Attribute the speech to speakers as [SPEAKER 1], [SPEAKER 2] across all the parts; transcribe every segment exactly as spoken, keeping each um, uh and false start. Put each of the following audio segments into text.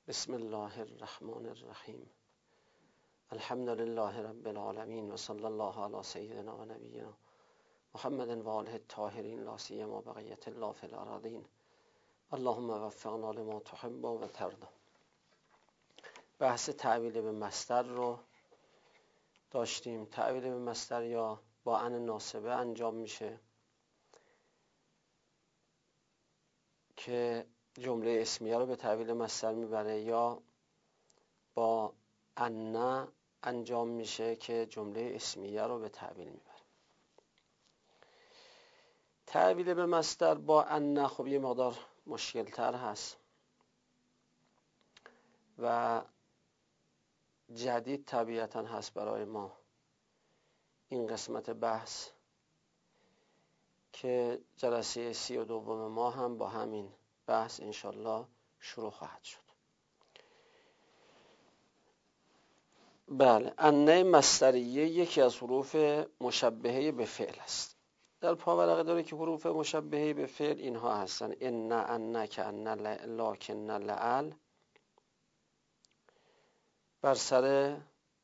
[SPEAKER 1] بسم الله الرحمن الرحیم. الحمد لله رب العالمین و صلی الله علی سیدنا و نبینا محمد و آله الطاهرین لا سیما بقیة الله فی الارضین. اللهم وفقنا لما تحب و ترضی. بحث تعویل به مصدر رو داشتیم. تعویل به مصدر یا با ان ناسبه انجام میشه که جمله اسمیه رو به تعویل مصدر میبره، یا با ان انجام میشه که جمله اسمیه رو به تعویل میبره. تعویل به مصدر با ان خب یه مقدار مشکل تر هست و جدید طبیعتا هست برای ما این قسمت بحث، که جلسه سی و دوم ما هم با همین بحث انشالله شروع خواهد شد. بله، انه مصدریه یکی از حروف مشبهه به فعل است. در پاورقه داره که حروف مشبهه به فعل اینها هستن: ان، انک، ان، لکن، لعل. بر سر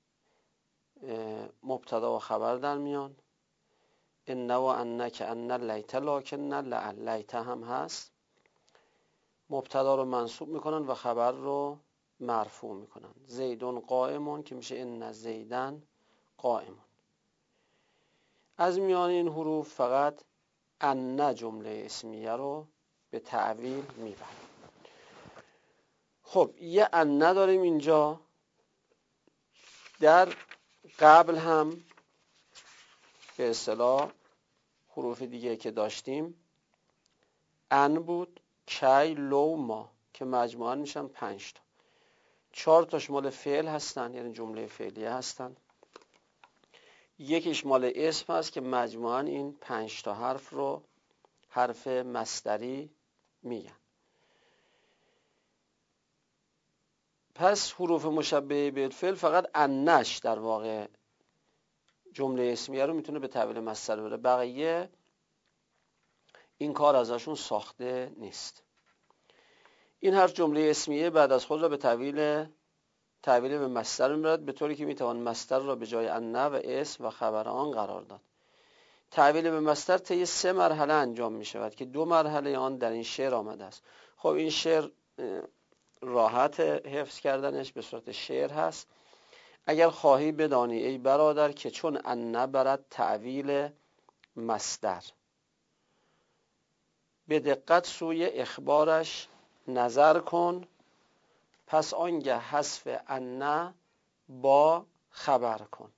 [SPEAKER 1] مبتدا و خبر در میان. ان و انک، ان، لیت، لکن، لعل. لیت هم هست. مبتدا رو منصوب میکنن و خبر رو مرفوع میکنن. زیدون قائمون که میشه ان زیدن قائمون. از میان این حروف فقط ان جمله اسمیه رو به تعویل میبره. خب یه ان داریم اینجا. در قبل هم به اصطلاح حروف دیگه که داشتیم ان بود، کی، لو، ما، که مجموعاً میشن پنج تا. چهار تاش مال فعل هستن، یعنی جمله فعلیه هستن. یکیش مال اسم هست که مجموعاً این پنج تا حرف رو حرف مصدری میگن. پس حروف مشبهه بالفعل فقط انش در واقع جمله اسمیه رو میتونه به تعویل مصدر بره. بقیه این کار ازشون ساخته نیست. این حرف جمله اسمیه بعد از خود را به تعویل تعویل به مصدر میبرد، به طوری که میتوان مصدر را به جای ان و اسم و خبر آن قرار داد. تعویل به مصدر طی سه مرحله انجام میشود که دو مرحله آن در این شعر آمده است. خب این شعر راحت حفظ کردنش، به صورت شعر هست. اگر خواهی بدانی ای برادر که چون ان برد تعویل مصدر، به دقت سوی اخبارش نظر کن. پس آنگه حذف ان با خبر کن.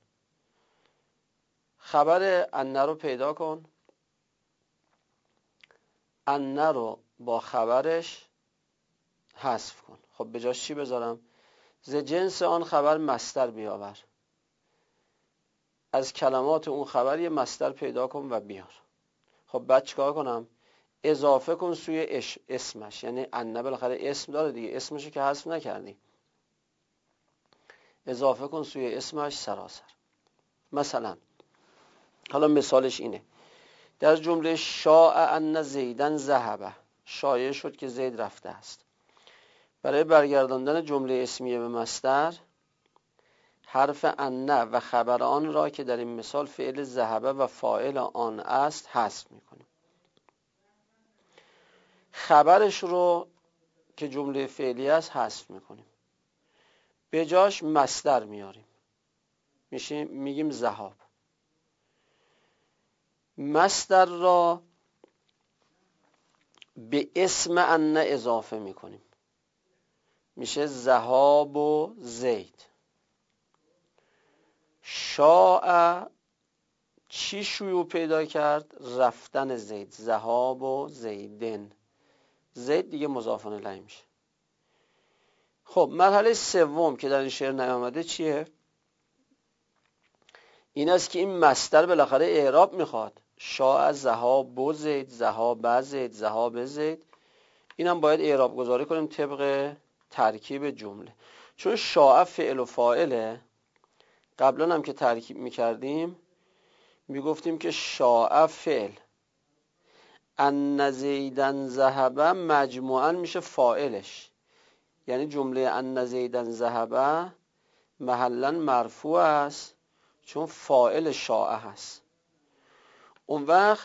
[SPEAKER 1] خبر ان رو پیدا کن، ان رو با خبرش حذف کن. خب به جاش چی بذارم؟ ز جنس آن خبر مصدر بیاور. از کلمات اون خبر یه مصدر پیدا کن و بیار. خب بعد چیکار کنم؟ اضافه کن سوی اسمش، یعنی ان بالاخره اسم داره دیگه، اسمشو که حذف نکردی. اضافه کن سوی اسمش سراسر. مثلا حالا مثالش اینه: در جمله شاء ان زیدن ذهب، شایع شد که زید رفته است. برای برگرداندن جمله اسمیه به مصدر، حرف ان و خبر آن را که در این مثال فعل ذهب و فاعل آن است حذف میکنیم. خبرش رو که جمله فعلی است حذف میکنیم، به جاش مصدر میاریم، میشیم میگیم ذهاب. مصدر را به اسم ان اضافه میکنیم، میشه ذهاب و زید. شاء چی شیوع پیدا کرد؟ رفتن زید. ذهاب و زیدن، زید دیگه مضاف الیه میشه. خب مرحله سوم که در این شعر نیامده چیه؟ این است که این مصدر بالاخره اعراب میخواد. شاء ذهاب و زید، ذهاب زید، ذهاب زید. اینم باید اعراب گذاری کنیم طبق ترکیب جمله. چون شاء فعل و فاعله، قبلا هم که ترکیب میکردیم میگفتیم که شاء فعل، ان زیدن ذهب مجموعاً میشه فاعلش. یعنی جمله ان زیدن ذهب محلا مرفوع است چون فاعل شاء هست. اون وقت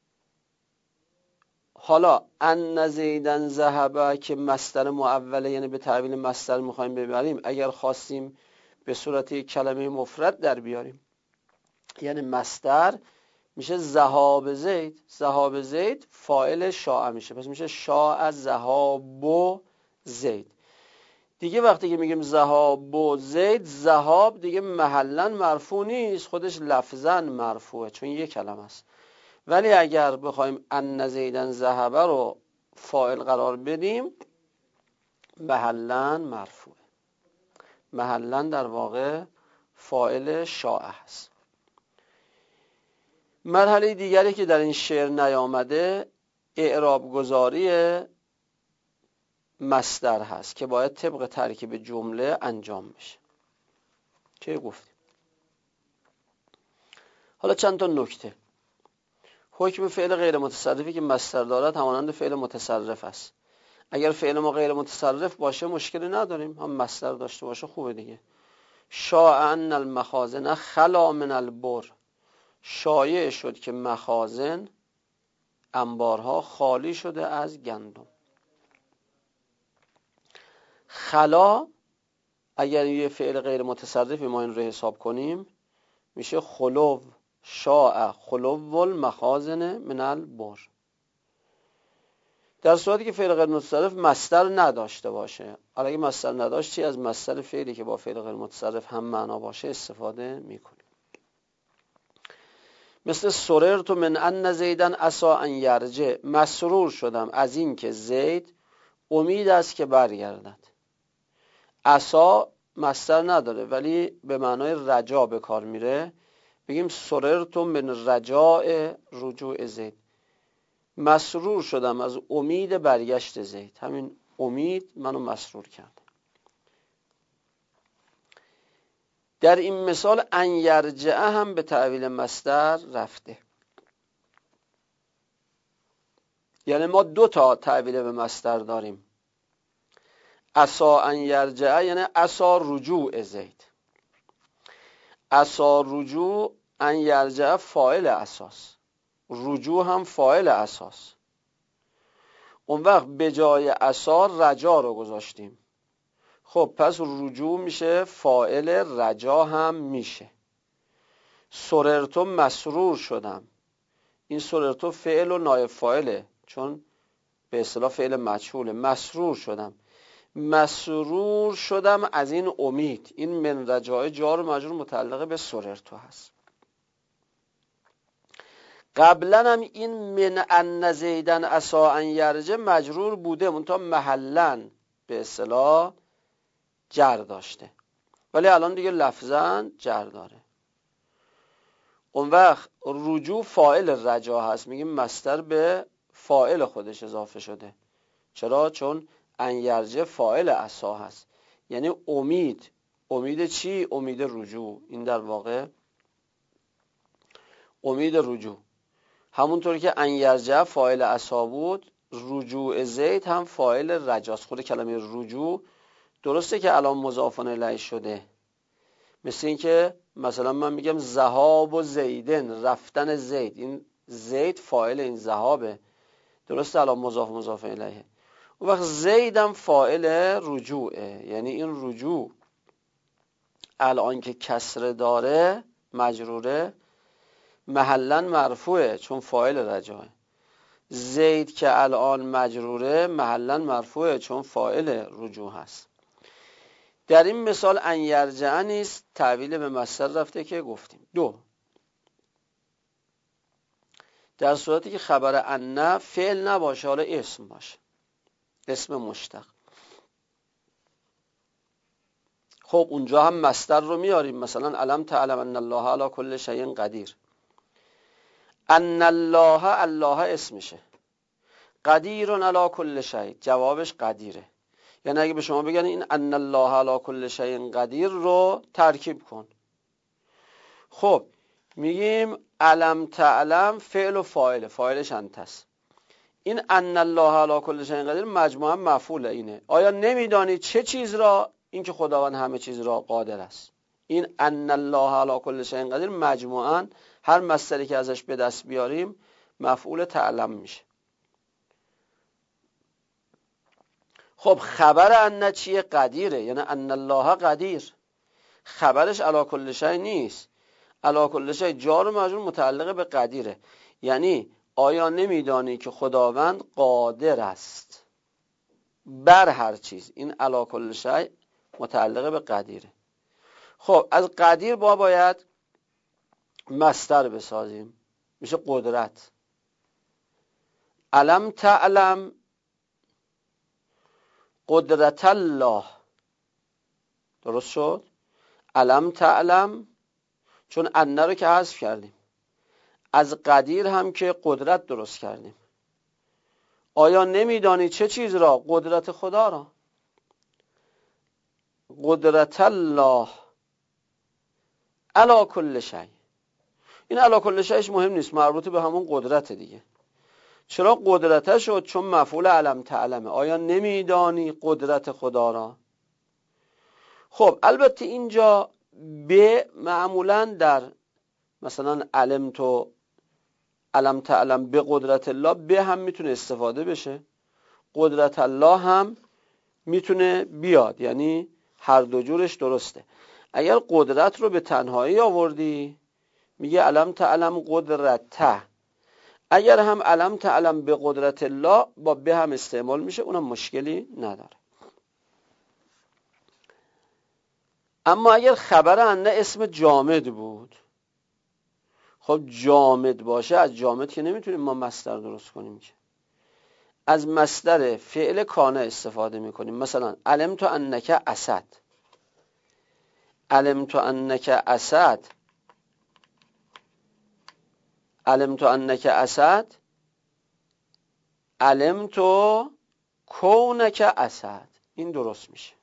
[SPEAKER 1] حالا ان زیدن ذهب که مصدر معوله، یعنی به تعبیر مصدر میخوایم ببریم، اگر خواستیم به صورت یک کلمه مفرد در بیاریم، یعنی مصدر میشه ذهاب زید. ذهاب زید فاعل شاء میشه، پس میشه شاء ذهاب زید. دیگه وقتی که میگیم ذهاب زید، ذهاب دیگه محلا مرفوع نیست، خودش لفظا مرفوعه چون یک کلمه است. ولی اگر بخوایم ان زیدن ذهب رو فاعل قرار بدیم، محلا مرفوعه، محلا در واقع فاعل شاء هست. مرحله دیگری که در این شعر نیامده اعراب گذاری مصدر هست که باید طبق ترکیب جمله انجام بشه که گفتیم. حالا چند تا نکته. حکم فعل غیر متصرفی که مصدر دارد همانند فعل متصرف است. اگر فعل ما غیر متصرف باشه مشکلی نداریم، هم مصدر داشته باشه خوبه دیگه. شاء ان المخازن خلا من البر، شایع شد که مخازن، انبارها خالی شده از گندم. خلا اگر یه فعل غیر متصرفی ما این رو حساب کنیم میشه خلو. شاء خلو المخازن من البر. در صورتی که فعل غیر متصرف مصدر نداشته باشه. حالا اگه مصدر نداشت چی؟ از مصدر فعلی که با فعل غیر متصرف هم معنا باشه استفاده میکنیم. مثل سررت من ان زیدن عسی ان یرجع، مسرور شدم از این که زید امید است که برگردد. عسی مصدر نداره ولی به معنای رجا به کار میره، بگیم سررت من رجاء رجوع زید، مسرور شدم از امید برگشت زید. همین امید منو مسرور کرد. در این مثال ان یرجع هم به تعویل مصدر رفته. یعنی ما دو تا تعویل به مصدر داریم. عسی ان یرجع یعنی عسی رجوع زید. عسی رجوع، ان یرجع فاعل اساس، رجوع هم فاعل اساس. اون وقت به جای عسی رجا رو گذاشتیم. خب پس رجوع میشه فاعل، رجا هم میشه. سررتو مسرور شدم، این سررتو فعل و نایب فاعله چون به اصطلاح فعل مجهوله. مسرور شدم، مسرور شدم از این امید. این من رجاء جار و مجرور متعلق به سررتو هست. قبلا هم این من ان زیدن عسی ان یرجع مجرور بوده منتها محلا به اصطلاح جر داشته، ولی الان دیگه لفظاً جر داره. اون وقت رجوع فاعل رجا هست، میگیم مصدر به فاعل خودش اضافه شده. چرا؟ چون ان یرجع فاعل عسی هست، یعنی امید. امید چی؟ امید رجوع. این در واقع امید رجوع. همونطور که ان یرجع فاعل عسی بود، رجوع زید هم فاعل رجاست. خود کلمه رجوع درسته که الان مضاف الیه شده، مثل این که مثلا من میگم ذهاب و زیدن، رفتن زید. این زید فاعل این ذهابه، درسته الان مضاف مضاف الیه. اون وقت زیدم فاعل رجوعه، یعنی این رجوع الان که کسره داره مجروره، محلا مرفوعه چون فاعل رجاعه. زید که الان مجروره محلا مرفوعه چون فاعل رجوع هست. در این مثال ان یرجع نیست، تعویل به مصدر رفته که گفتیم. دو، در صورتی که خبر ان فعل نباشه، حالا اسم باشه، اسم مشتق. خب اونجا هم مصدر رو میاریم، مثلا الم تعلم ان الله علی کل شیء قدیر. ان الله، الله اسمشه، قدیر علی کل شیء جوابش قدیره. یعنی اگه به شما بگن این ان الله علی کل شیء قدیر رو ترکیب کن، خب میگیم علم تعلم فعل و فاعل، فاعلش انت است. این ان الله علی کل شیء قدیر مجموعا مفعول اینه. آیا نمیدانی چه چیز را؟ این که خداوند همه چیز را قادر است. این ان الله علی کل شیء قدیر مجموعا هر مصدری که ازش به دست بیاریم مفعول تعلم میشه. خب خبر ان چیه؟ قدیره، یعنی ان الله قدیر. خبرش علی کل شیء نیست. علی کل شیء جار و مجرور متعلق به قدیره، یعنی آیا نمیدانی که خداوند قادر است بر هر چیز. این علی کل شیء متعلق به قدیره. خب از قدیر با باید مصدر بسازیم، میشه قدرت. علم تعلم قدرت الله، درست شد؟ علم تعلم، چون ان رو که حذف کردیم، از قدیر هم که قدرت درست کردیم. آیا نمیدانی چه چیز را؟ قدرت خدا را. قدرت الله علی کل شیء. این علی کل شیءش مهم نیست، مربوط به همون قدرت دیگه. چرا قدرته شد؟ چون مفعول علم تعلمه. آیا نمیدانی قدرت خدا را؟ خب البته اینجا به معمولا در مثلا علم تو علم تعلم به قدرت الله به هم میتونه استفاده بشه، قدرت الله هم میتونه بیاد، یعنی هر دو جورش درسته. اگر قدرت رو به تنهایی آوردی میگه علم تعلم قدرته، اگر هم علم تعلم به قدرت الله با به هم استعمال میشه، اونم مشکلی نداره. اما اگر خبر ان اسم جامد بود، خب جامد باشه، از جامد که نمیتونیم ما مصدر درست کنیم که، از مصدر فعل کانه استفاده میکنیم. مثلا علم تو انک اسد، علم تو انک اسد، علم تو انک اسد، علم تو کونک اسد. این درست میشه.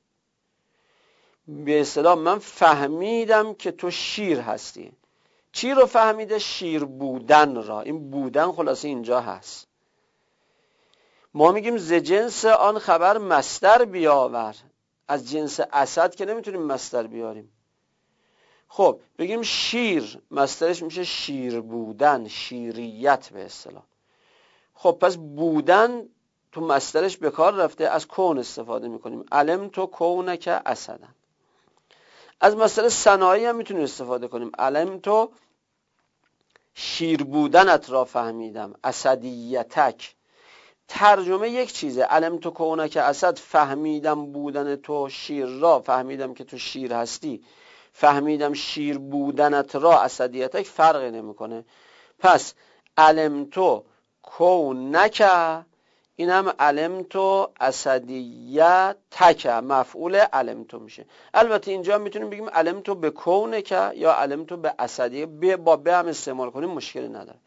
[SPEAKER 1] به اصطلاح من فهمیدم که تو شیر هستی. چی رو فهمیده؟ شیر بودن را. این بودن خلاصه اینجا هست. ما میگیم ز جنس آن خبر مصدر بیاور، از جنس اسد که نمیتونیم مصدر بیاریم. خب بگیم شیر، مصدرش میشه شیر بودن، شیریت به اصطلاح. خب پس بودن تو مصدرش به کار رفته، از کون استفاده میکنیم. علم تو کونک اسدن. از مصدر صنایعی هم میتونیم استفاده کنیم. علم تو شیر بودنت را فهمیدم، اسدیتک. ترجمه یک چیزه، علم تو کونک اسد، فهمیدم بودن تو شیر را، فهمیدم که تو شیر هستی، فهمیدم شیر بودنت را، اسدیتک فرقی نمیکنه. پس علم تو کونک، این هم علم تو اسدیتک، مفعول علم تو میشه. البته اینجا میتونیم بگیم علم تو به کونک یا علم تو به اسدیه، با به هم استعمال کنیم مشکلی نداره.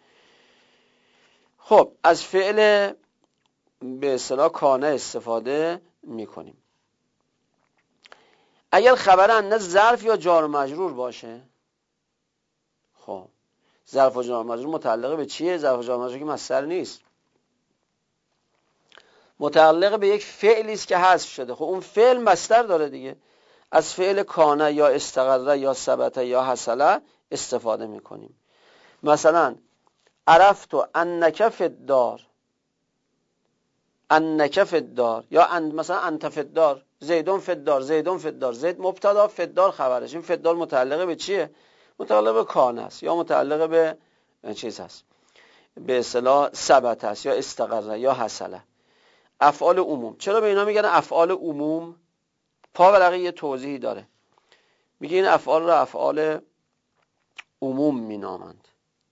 [SPEAKER 1] خب از فعل به اصطلاح کانه استفاده میکنیم. اگر خبر ان ظرف یا جار و مجرور باشه، خب ظرف و جار و مجرور متعلق به چیه؟ ظرف و جار و مجرور که مصدر نیست، متعلق به یک فعلی است که حذف شده. خب اون فعل مصدر داره دیگه. از فعل کانه یا استقر یا ثبت یا حصل استفاده میکنیم. مثلا عرفت انک فی الدار، انک فی الدار، یا ان مثلا انت فی الدار، زیدون فی الدار، زیدون فی الدار. زید مبتدا، فی الدار خبرش. این فی الدار متعلق به چیه؟ متعلق به کانه است یا متعلق به چیز است، به اصطلاح ثبت است یا استقر یا حصل. افعال عموم. چرا به اینا میگن افعال عموم؟ پاورقی یه توضیحی داره، میگه این افعال را افعال عموم مینامند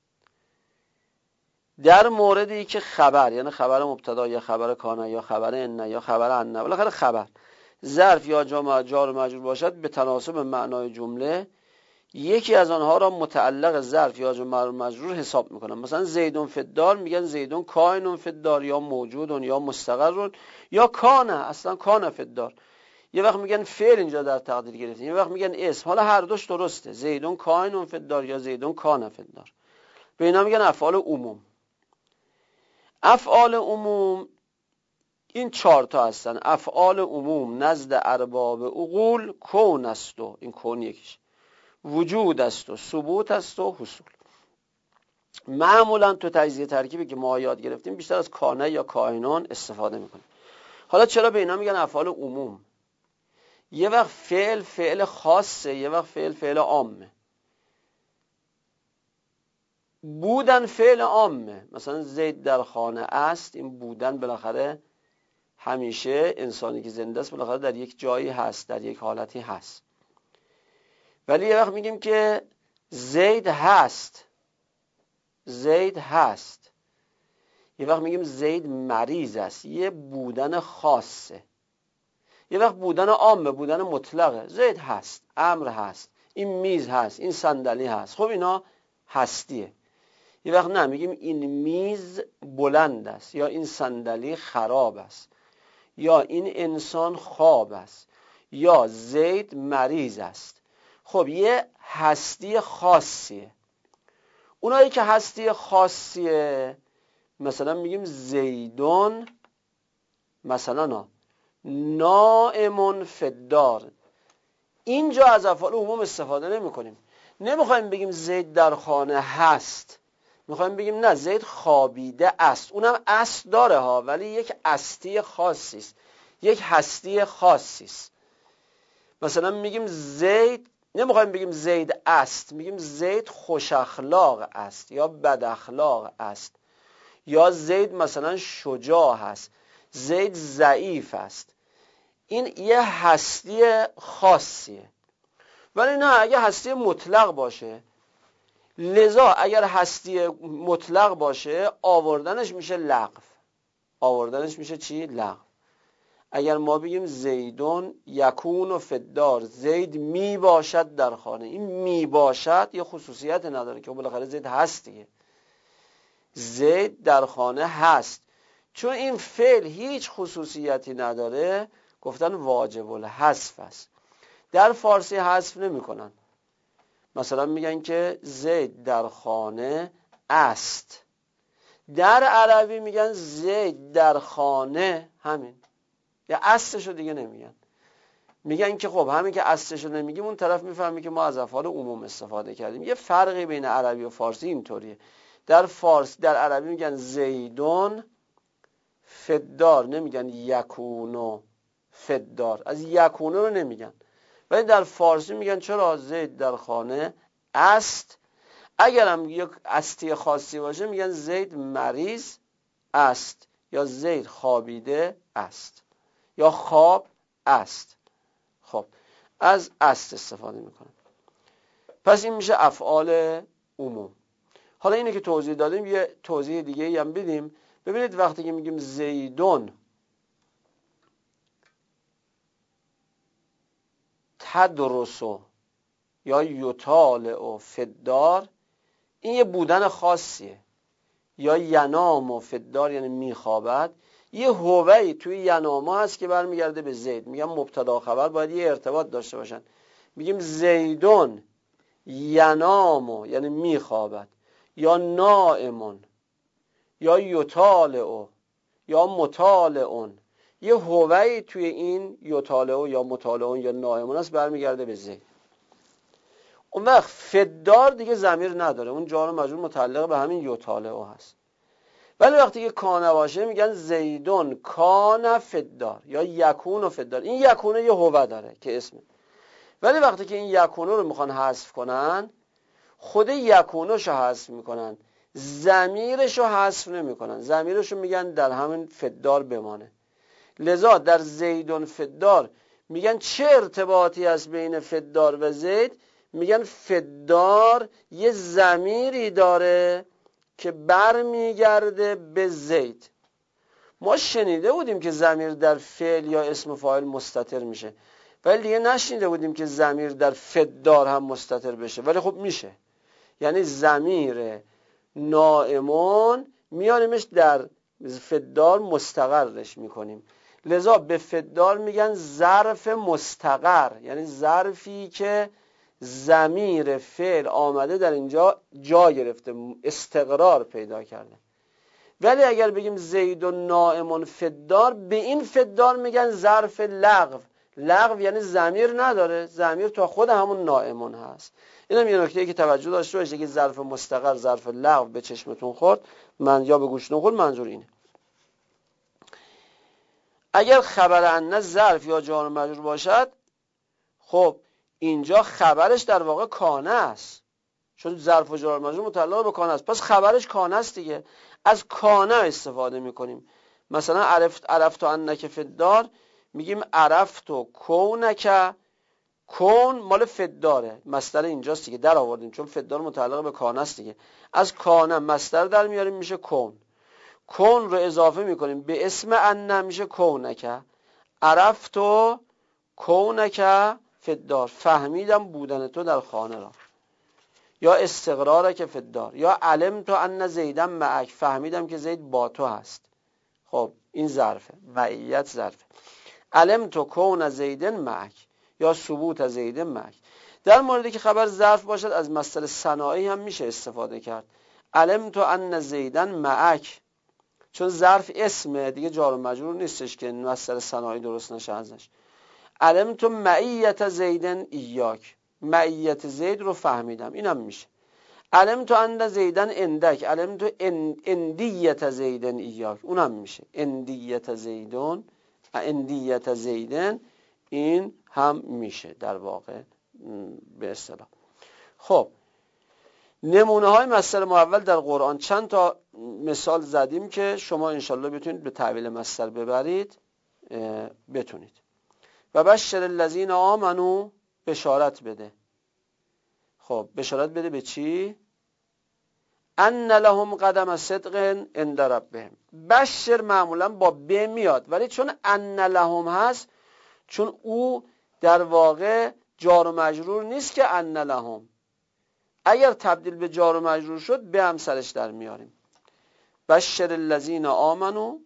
[SPEAKER 1] در موردی که خبر، یعنی خبر مبتدا یا خبر کانه یا خبر ان یا خبر ان، بالاخره خبر، ظرف یا جار و مجرور باشد، به تناسب معنای جمله یکی از آنها را متعلق ظرف یا جار و مجرور حساب میکنن. مثلا زیدون فی الدار میگن زیدون کائن فی الدار، یا موجود یا مستقر یا کانه، اصلا کانه فی الدار. یه وقت میگن فعل اینجا در تقدیر گرفته، یه وقت میگن اسم. حالا هر دوش درسته، زیدون کائن فی الدار یا زیدون کانه فی الدار. به اینا میگن افعال عموم. افعال عموم این چهار تا هستن. افعال عموم نزد ارباب عقول کون است و این کون یکیش، وجود است و ثبوت است و حصول. معمولا تو تجزیه ترکیبی که ما یاد گرفتیم بیشتر از کانه یا کائنون استفاده میکنیم. حالا چرا به اینا میگن افعال عموم؟ یه وقت فعل فعل خاصه، یه وقت فعل فعل عامه. بودن فعل عامه، مثلا زید در خانه است، این بودن بالاخره همیشه انسانی که زنده است بالاخره در یک جایی هست، در یک حالتی هست. ولی یه وقت میگیم که زید هست، زید هست. یه وقت میگیم زید مریض است، یه بودن خاصه. یه وقت بودن عامه، بودن مطلقه، زید هست، امر هست، این میز هست، این صندلی هست. خب اینا هستیه. یه وقت نه، میگیم این میز بلند است، یا این صندلی خراب است، یا این انسان خواب است، یا زید مریض است. خب یه هستی خاصیه. اونایی که هستی خاصیه مثلا میگیم زیدون مثلا نائمون فدار. اینجا از افعال عموم استفاده نمی کنیم. نمیخوایم بگیم زید در خانه هست، میخوایم بگیم نه زید خوابیده است. اونم است داره ها، ولی یک استی خاصی است، یک هستی خاصی است. مثلا میگیم زید، نمیخوایم بگیم زید است، میگیم زید خوش اخلاق است یا بد اخلاق است، یا زید مثلا شجاع است، زید ضعیف است. این یه هستی خاصیه. ولی نه اگه هستی مطلق باشه، لذا اگر هستی مطلق باشه آوردنش میشه لغو. آوردنش میشه چی؟ لغو. اگر ما بگیم زیدون یکون و فدار، زید می باشد در خانه، این می باشد یه خصوصیت نداره که بالاخره زید هست دیگه. زید در خانه هست. چون این فعل هیچ خصوصیتی نداره گفتن واجب الحذف است. در فارسی حذف نمی کنن. مثلا میگن که زید در خانه است. در عربی میگن زید در خانه، همین، یا اصلشو دیگه نمیگن. میگن که خب همین که اصلشو نمیگیم اون طرف میفهمی که ما از افعال عموم استفاده کردیم. یه فرقی بین عربی و فارسی اینطوریه. در فارسی در عربی میگن زیدون فدار، نمیگن یکونو فدار، از یکونو رو نمیگن. ولی در فارسی میگن چرا زید در خانه است. اگر هم یک استی خاصی باشه میگن زید مریض است، یا زید خوابیده است، یا خواب است. خب از است استفاده میکنن. پس این میشه افعال عموم. حالا اینه که توضیح دادیم، یه توضیح دیگه هم بدیم. ببینید وقتی که میگیم زیدون تدرسو یا یطالع فدار، این یه بودن خاصیه. یا ینام و فدار یعنی میخوابد، یه هوهی توی یناما هست که برمیگرده به زید. میگم مبتدا خبر باید یه ارتباط داشته باشن. میگیم زیدون ینامو یعنی میخوابد، یا نائمون، یا یطالع، یا مطالعون. یه هوهی توی این یطالع یا مطالعون یا نائمون هست برمیگرده به زید. اون وقت فدار دیگه ضمیر نداره، اون جار و مجرور متعلق به همین یطالع هست. ولی وقتی که کانه باشه میگن زیدون کان فدار یا یکون فدار. این یکونه یه هوه داره که اسمه. ولی وقتی که این یکونه رو میخوان حذف کنن، خود یکونه‌شو حذف میکنن، ضمیرشو حذف نمیکنن. ضمیرشو میگن در همین فدار بمانه. لذا در زیدون فدار میگن چه ارتباطی هست بین فدار و زید؟ میگن فدار یه ضمیری داره که برمیگرده به زید. ما شنیده بودیم که ضمیر در فعل یا اسم فاعل مستتر میشه، ولی دیگه نشنیده بودیم که ضمیر در فدار هم مستتر بشه. ولی خب میشه. یعنی ضمیر نائمون میانیمش در فدار مستقرش میکنیم. لذا به فدار میگن ظرف مستقر، یعنی ظرفی که ضمیر فعل آمده در اینجا جا گرفته، استقرار پیدا کرده. ولی اگر بگیم زید و نائمون فدار، به این فدار میگن ظرف لغو. لغو یعنی ضمیر نداره، ضمیر تو خود همون نائمون هست. اینم یه نکته که توجه داشته باشید که ظرف مستقر، ظرف لغو به چشمتون خورد من یا به گوشتون خورد، منظور اینه. اگر خبر ان ظرف یا جار و مجرور باشد، خب اینجا خبرش در واقع کانه است، چون ظرف و جار و مجرور متعلق به کانه است، پس خبرش کانه است دیگه. از کانه استفاده میکنیم. مثلا عرفت عرفت انک فدار، میگیم عرفت و کونک. کون مال فداره، مصدر اینجاست دیگه، در آوردیم چون فدار متعلق به کانه است دیگه. از کانه مصدر در میاریم میشه کون. کون رو اضافه میکنیم به اسم ان میشه کونک. عرفت و کونک فدار، فهمیدم بودن تو در خانه را. یا استقرارک فدار، یا علمت ان زیدن معک، فهمیدم که زید با تو هست. خب این ظرفه، معیت ظرفه. علمت کون زیدن معک یا ثبوت زیدن معک. در موردی که خبر ظرف باشد از مصدر صناعی هم میشه استفاده کرد. علمت ان زیدن معک، چون ظرف اسمه دیگه، جار و مجرور نیستش که مصدر صناعی درست نشه ازش. علمت معیت زیدن ایاک، معیت زید رو فهمیدم، اینم میشه. علمت ان زیدن اندک، علمت اندیت زیدن ایاک، اونم میشه. اندیت زیدن، اندیت زیدن، این هم میشه در واقع به اصطلاح. خب نمونه های مصدر مؤول در قرآن چند تا مثال زدیم که شما انشالله بتونید به تعویل مصدر ببرید، بتونید. و بشر الذین آمنو، بشارت بده. خب بشارت بده به چی؟ ان لهم قدم صدق عند ربهم. بشر معمولا با ب میاد، ولی چون ان لهم هست، چون او در واقع جار و مجرور نیست که ان لهم، اگر تبدیل به جار و مجرور شد به هم سرش در میاریم. بشر الذین آمنو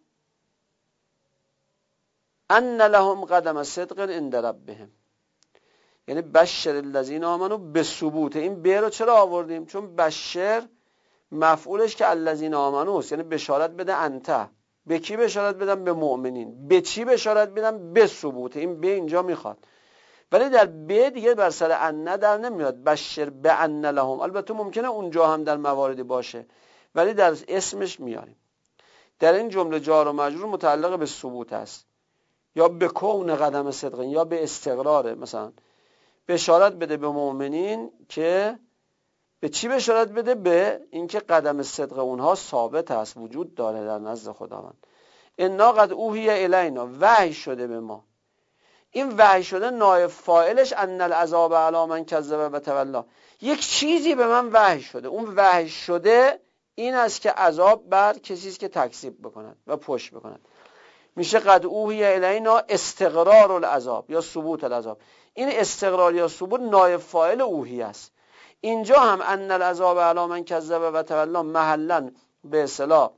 [SPEAKER 1] ان لهم قدم صدق عند ربهم، یعنی بشر الذین آمنو به ثبوت. این به رو چرا آوردیم؟ چون بشر مفعولش که الذین آمنو است، یعنی بشارت بده انت. به کی بشارت بدم؟ به مؤمنین. به چی بشارت بدم؟ به ثبوت. این به اینجا میخواد، ولی در به دیگه بر سر ان در نمیاد. بشر به ان لهم، البته ممکنه اونجا هم در مواردی باشه، ولی در اسمش میاریم. در این جمله جار و مجرور متعلق به ثبوت است، یا به کون قدم صدق، یا به استقراره. مثلا بشارت بده به مؤمنین که به چی بشارت بده؟ به اینکه قدم صدق اونها ثابت است، وجود داره در نزد خداوند. انا قد اوحی الینا، وحی شده به ما. این وحی شده نایب فاعلش ان العذاب علی من کذب و تولی، یک چیزی به من وحی شده. اون وحی شده این است که عذاب بر کسی است که تکذیب بکند و پشت بکند. میشه قد اوحی الینا استقرار العذاب یا ثبوت العذاب. این استقرار یا ثبوت نایب فاعل اوحی است. اینجا هم ان العذاب علی من کذب و تولی محلا به اصطلاح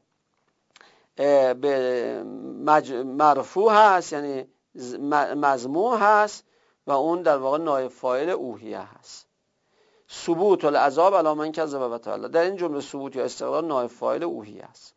[SPEAKER 1] به مرفوع هست، یعنی مذموم هست، و اون در واقع نایب فاعل اوحیه هست. ثبوت العذاب علی من کذب و تولی، در این جمله ثبوت یا استقرار نایب فاعل اوحیه است.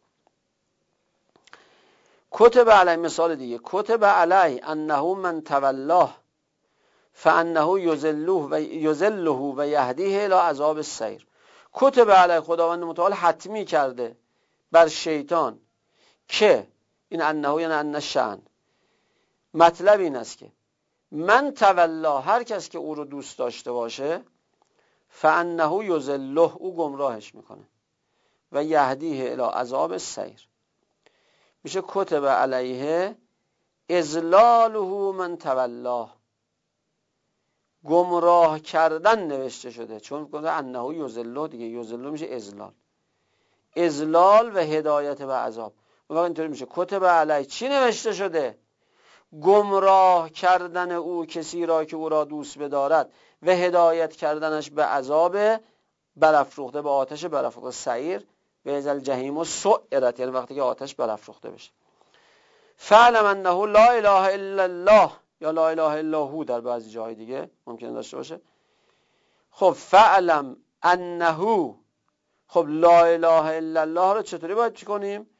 [SPEAKER 1] کتب علی، مثال دیگه، کتب علی انه من تولاه فانه یذله و یذله و یهدیه الی عذاب السعیر. کتب علی، خداوند متعال حتمی کرده بر شیطان که، این انه یعنی ان شأن، مطلب این است که من تولا، هر کس که او رو دوست داشته باشه، فانه یذله، او گمراهش میکنه، و یهدیه الی عذاب السعیر. میشه کتب علیه اضلاله من تولاه، گمراه کردن نوشته شده، چون گفته انه یذله دیگه، یذله میشه اضلال، اضلال و هدایت به عذاب. اون اینطوری میشه کتب علیه، چی نوشته شده؟ گمراه کردن او کسی را که او را دوست بدارد و هدایت کردنش به عذاب برافروخته، به آتش برافروخته، سعیر، و ازل جهیم و سعرت، یعنی وقتی که آتش برافروخته بشه. فعلم انه لا اله الا الله، یا لا اله الا هو در بعضی جای دیگه ممکنه داشته باشه. خب فعلم انه، خب لا اله الا الله رو چطوری باید چی کنیم؟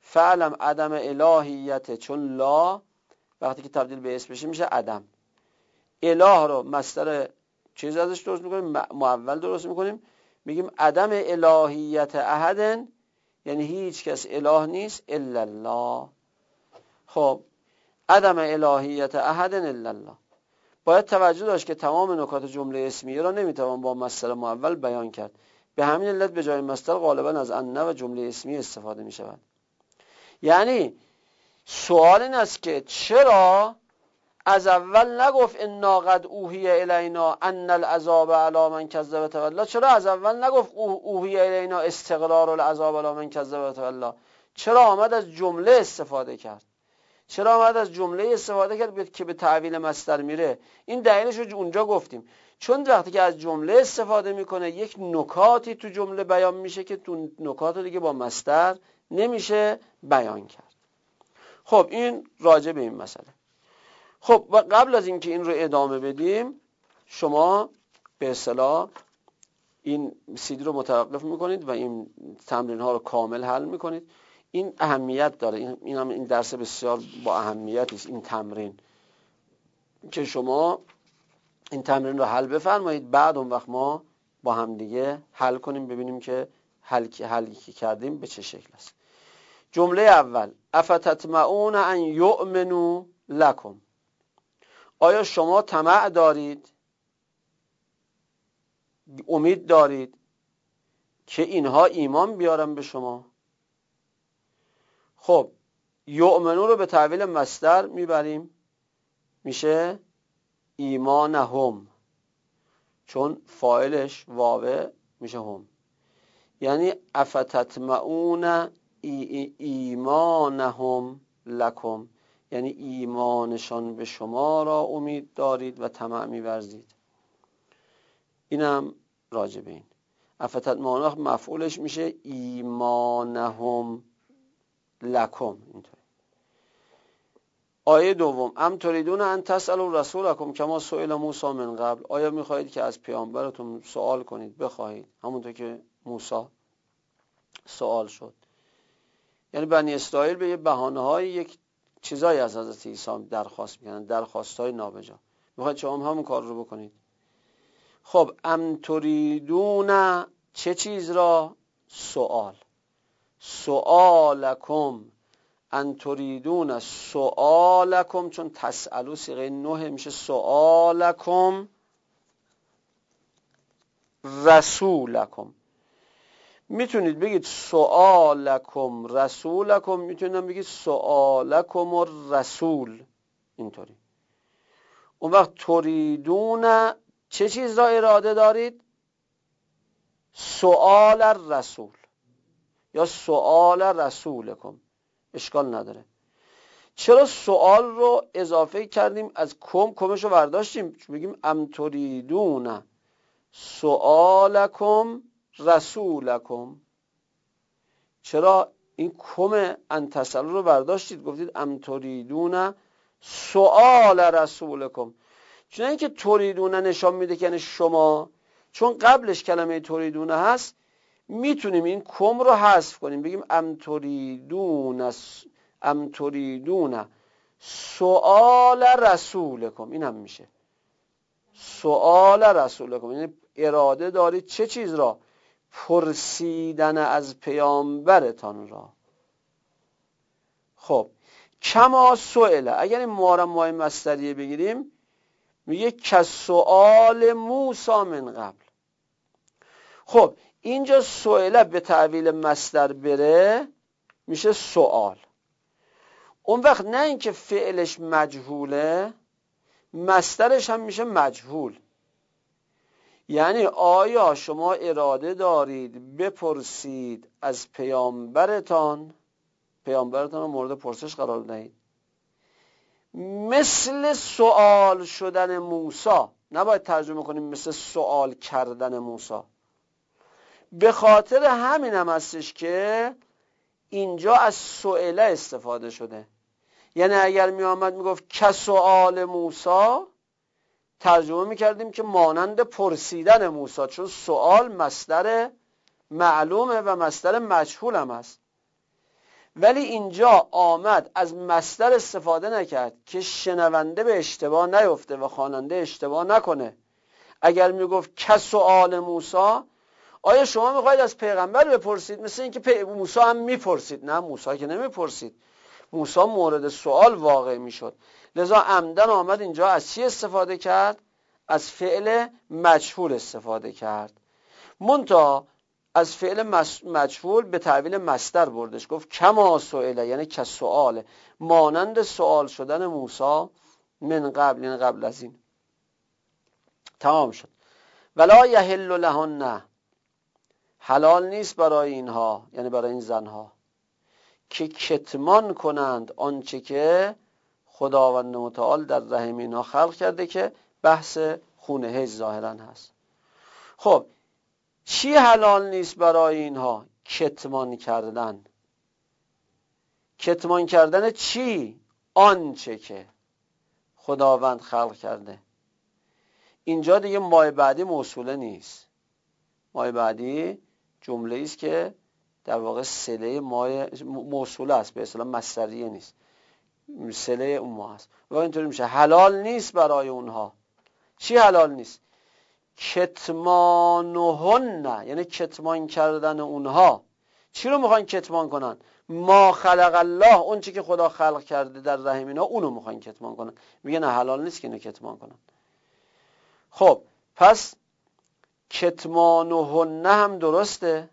[SPEAKER 1] فعلم عدم الهیت، چون لا وقتی که تبدیل به اسم بشه میشه عدم. اله رو مصدر چیز ازش درست میکنیم، معول درست میکنیم، میگیم عدم الهیت احد، یعنی هیچ کس اله نیست الا الله. خب عدم الهیت احد الا الله. باید توجه داشت که تمام نکات جمله اسمیه را نمیتوان با مصدر معول بیان کرد. به همین علت به جای مصدر غالبا از ان و جمله اسمیه استفاده میشود. یعنی سوال این است که چرا از اول نگفت انا قد اوحی الینا ان العذاب علی من کذب و تولی؟ چرا از اول نگفت اوحی الینا استقرار العذاب علی من کذب و تولی؟ چرا آمد از جمله استفاده کرد؟ چرا آمد از جمله استفاده کرد که به تعویل مصدر میره؟ این دلیلش رو اونجا گفتیم، چون وقتی که از جمله استفاده میکنه یک نکاتی تو جمله بیان میشه که تو نکات دیگه با مصدر نمیشه بیان کرد. خب این راجع به این مسئله. خب و قبل از اینکه این رو ادامه بدیم، شما به اصطلاح این سیدی رو متوقف میکنید و این تمرین ها رو کامل حل میکنید. این اهمیت داره، این این هم این درس بسیار با اهمیتی است. این تمرین که شما این تمرین رو حل بفرمایید، بعد اون وقت ما با هم دیگه حل کنیم، ببینیم که حل حلی که کردیم به چه شکل است. جمله اول، افتطمعون ان یؤمنوا لکم، آیا شما طمع دارید، امید دارید که اینها ایمان بیارن به شما؟ خب یؤمنون رو به تعویل مصدر میبریم، میشه ایمانهم، چون فاعلش واو میشه هم. یعنی افتطمعون ای ایمانهم لکم، یعنی ایمانشان به شما را امید دارید و طمع می‌ورزید. اینم راجع به این. افتطمعون مفعولش میشه ایمانهم لکم. اینطور. آیه دوم، ام تریدون ان تسألوا رسولکم کما سئل موسی من قبل، آیا میخواهید که از پیامبرتون سوال کنید، بخواهید همونطور که موسی سوال شد. یعنی بنی اسرائیل به یه بهانه‌های یک چیزایی از حضرت عیسی درخواست میکنن، درخواست‌های نابجا. میخواید شما همون کار رو بکنید. خب ام تریدون چه چیز را؟ سوال. سوالکم، ان تریدون سوالکم، چون تسألو صیغه نه میشه سوالکم رسولکم. میتونید بگید سوالکم رسولکم، میتونید بگید سوالکم الرسول، اینطوری. اون وقت تریدون چه چیز را اراده دارید؟ سوال الرسول یا سوال رسولکم، اشکال نداره. چرا سوال رو اضافه کردیم از کم، کمش رو برداشتیم، بگیم ام تریدون سوالکم رسولکم؟ چرا این کم انتصل رو برداشتید، گفتید ام تریدون سوال رسولکم؟ چون اینکه تریدون نشان میده که یعنی شما، چون قبلش کلمه تریدون هست، میتونیم این کم رو حذف کنیم، بگیم ام تریدون ام تریدون سوال رسولکم. این هم میشه سوال رسولکم، یعنی اراده دارید چه چیز را؟ پرسیدن از پیامبرتان را. خب کما سئل، اگر این مارم مای مصدریه بگیریم، میگه کسؤال موسی من قبل. خب اینجا سئل به تعویل مصدر بره میشه سوال. اون وقت نه اینکه فعلش مجهوله، مصدرش هم میشه مجهول. یعنی آیا شما اراده دارید بپرسید از پیامبرتان، پیامبرتان رو مورد پرسش قرار دهید، مثل سوال شدن موسی. نباید ترجمه کنیم مثل سوال کردن موسی. به خاطر همین هم هستش که اینجا از سئله استفاده شده. یعنی اگر می آمد می گفت کسؤال موسی، ترجمه می کردیم که مانند پرسیدن موسی، چون سؤال مصدر معلومه و مصدر مجهول هم هست. ولی اینجا آمد از مصدر استفاده نکرد که شنونده به اشتباه نیفته و خواننده اشتباه نکنه. اگر میگفت کسؤال موسی، آیا شما میخواید از پیغمبر بپرسید؟ مثل اینکه موسی هم میپرسید. نه، موسی که نمیپرسید، موسی مورد سوال واقع میشد. لذا عمدن آمد اینجا از چی استفاده کرد؟ از فعل مجهول استفاده کرد. منتها از فعل مجهول به تعویل مصدر بردش، گفت کما سئله، یعنی که سؤال، مانند سوال شدن موسی من قبل، یعنی قبل از این. تمام شد. ولا یحل لهن، حلال نیست برای اینها، یعنی برای این زنها، که کتمان کنند آنچه که خداوند متعال در رحم اینها خلق کرده، که بحث خون حیض ظاهرا هست. خب چی حلال نیست برای اینها؟ کتمان کردن. کتمان کردن چی؟ آنچه که خداوند خلق کرده. اینجا دیگه مای بعدی موصوله نیست. مای بعدی جمله است که در واقع صله مای موصوله است، به اصطلاح مصدریه نیست، صله اون ما هست. و اینطوری میشه حلال نیست برای اونها. چی حلال نیست؟ کتمانهن، یعنی کتمان کردن اونها. چی رو میخوان کتمان کنن؟ ما خلق الله، اون چی که خدا خلق کرده در رحم اینا، اونو میخوان کتمان کنن. میگه نه، حلال نیست که اینو کتمان کنن. خب پس کتمانهن هم درسته،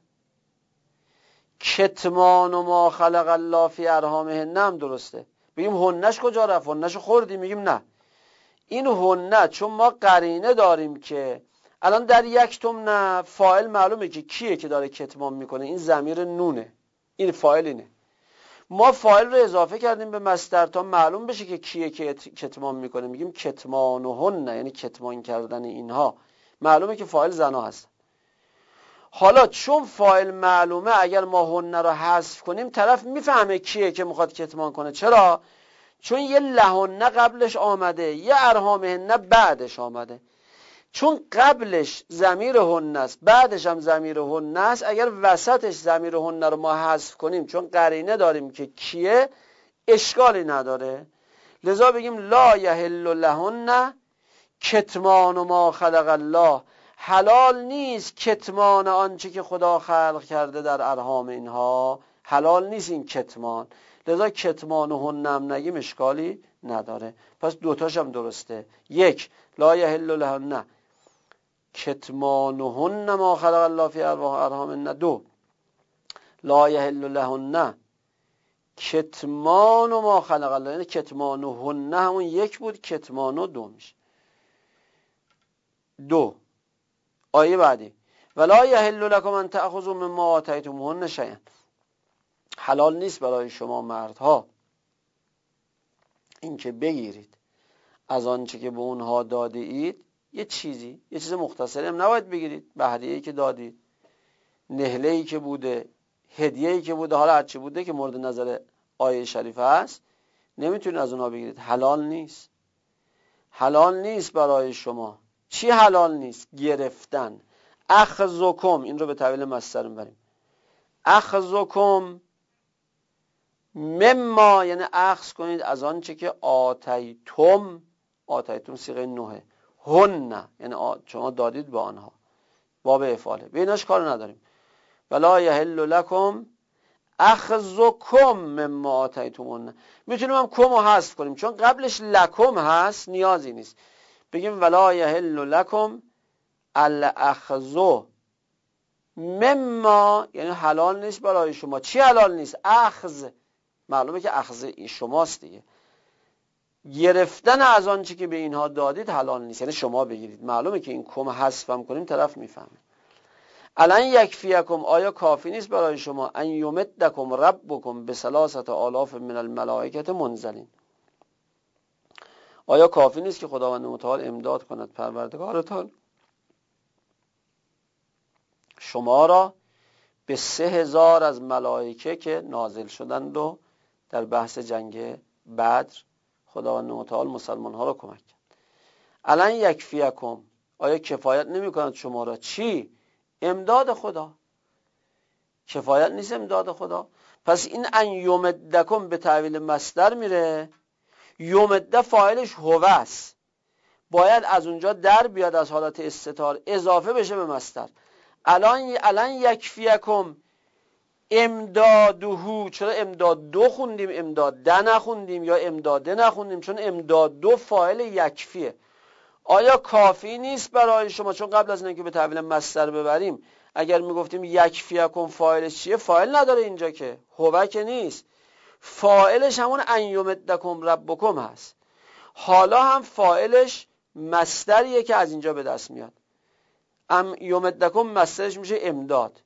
[SPEAKER 1] کتمان و ما خلق الله فی ارحامهن هم درسته. بگیم هنش کجا رفت؟ هنش خوردی؟ میگیم نه، این هنه چون ما قرینه داریم که الان در یک تمنه فاعل معلومه که کیه که داره کتمان میکنه، این ضمیر نونه، این فاعل اینه. ما فاعل رو اضافه کردیم به مصدر تا معلوم بشه که کیه که کتمان میکنه، میگیم کتمانهن، یعنی کتمان کردن اینها. معلومه که فاعل زنا هست. حالا چون فاعل معلومه، اگر ما هنه رو حذف کنیم طرف میفهمه کیه که میخواد کتمان کنه. چرا؟ چون یه لهنه قبلش آمده، یه ارحامهن بعدش آمده. چون قبلش ضمیر هن است، بعدش هم ضمیر هن است، اگر وسطش ضمیر هن رو ما حذف کنیم، چون قرینه داریم که کیه، اشکالی نداره. لذا بگیم لا یحل لهن کتمان و ما خلق الله، حلال نیست کتمان آنچه که خدا خلق کرده در ارحام اینها، حلال نیست این کتمان. لذا کتمان و هنم نگیم اشکالی نداره. پس دوتاش هم درسته. یک، لا یحل لهن کتمانهن ما خلق الله فی ارحامهن. دو، لا یحل لهن کتمان و ما خلق الله، یعنی کتمانهن همون یک بود، کتمانو دو میشه. دو، آیه بعدی ولا یحل لکم ان تأخذوا مما آتیتموهن شیئا، حلال نیست برای شما مردها این که بگیرید از آنچه که به اونها داده اید یه چیزی، یه چیز مختصری هم نباید بگیرید. بهریه‌ای که دادید، نهله‌ای که بوده، هدیه‌ای که بوده، حالا هرچی بوده که مورد نظر آیه شریفه هست، نمیتونید از اونها بگیرید. حلال نیست. حلال نیست برای شما. چی حلال نیست؟ گرفتن. اخذکم، این رو به تعویل مصدر میبریم. اخذکم مما، یعنی اخذ کنید از آنچه که آتیتم، آتیتم صیغه نوحه، هن یعنی شما دادید به آنها، باب افعاله، به ایناش کار نداریم. ولا یحل لکم اخذکم مما آتیتموهن. میتونیم هم کم رو حذف کنیم، چون قبلش لکم هست نیازی نیست. بگیم ولا یحل لکم الاخذ مما، یعنی حلال نیست برای شما. چی حلال نیست؟ اخذ، معلومه که اخذ شماست دیگه. گرفتن از آنچه که به اینها دادید حلال نیست، یعنی شما بگیرید. معلومه که این کم حذفم کنیم طرف میفهمه. الان یکفیکم، آیا کافی نیست برای شما ان یمدکم ربکم بثلاثه آلاف من الملائکه منزلین، آیا کافی نیست که خداوند متعال امداد کند پروردگارتان شما را به سه هزار از ملائکه که نازل شدند و در بحث جنگ بدر خداوند متعال مسلمان ها را کمک کرد. الان یکفیکم، آیا کفایت نمی کند شما را؟ چی؟ امداد خدا. کفایت نیست امداد خدا. پس این ان یمدکم به تعویل مصدر میره. یمده فاعلش هو است، باید از اونجا در بیاد از حالت استتار اضافه بشه به مصدر. الان الان یکفیکم امدادهو، چرا امداد دو خوندیم امداد ده نخوندیم یا امداده نخوندیم؟ چون امداد دو فاعل یکفیه. آیا کافی نیست برای شما؟ چون قبل از اینکه به تعویل مصدر ببریم اگر میگفتیم یکفیکم فاعلش چیه؟ فاعل نداره اینجا که، هو که نیست، فاعلش همون ان یمدکم ربکم هست. حالا هم فاعلش مصدریه که از اینجا به دست میاد. ام یمدکم مصدرش میشه امداد.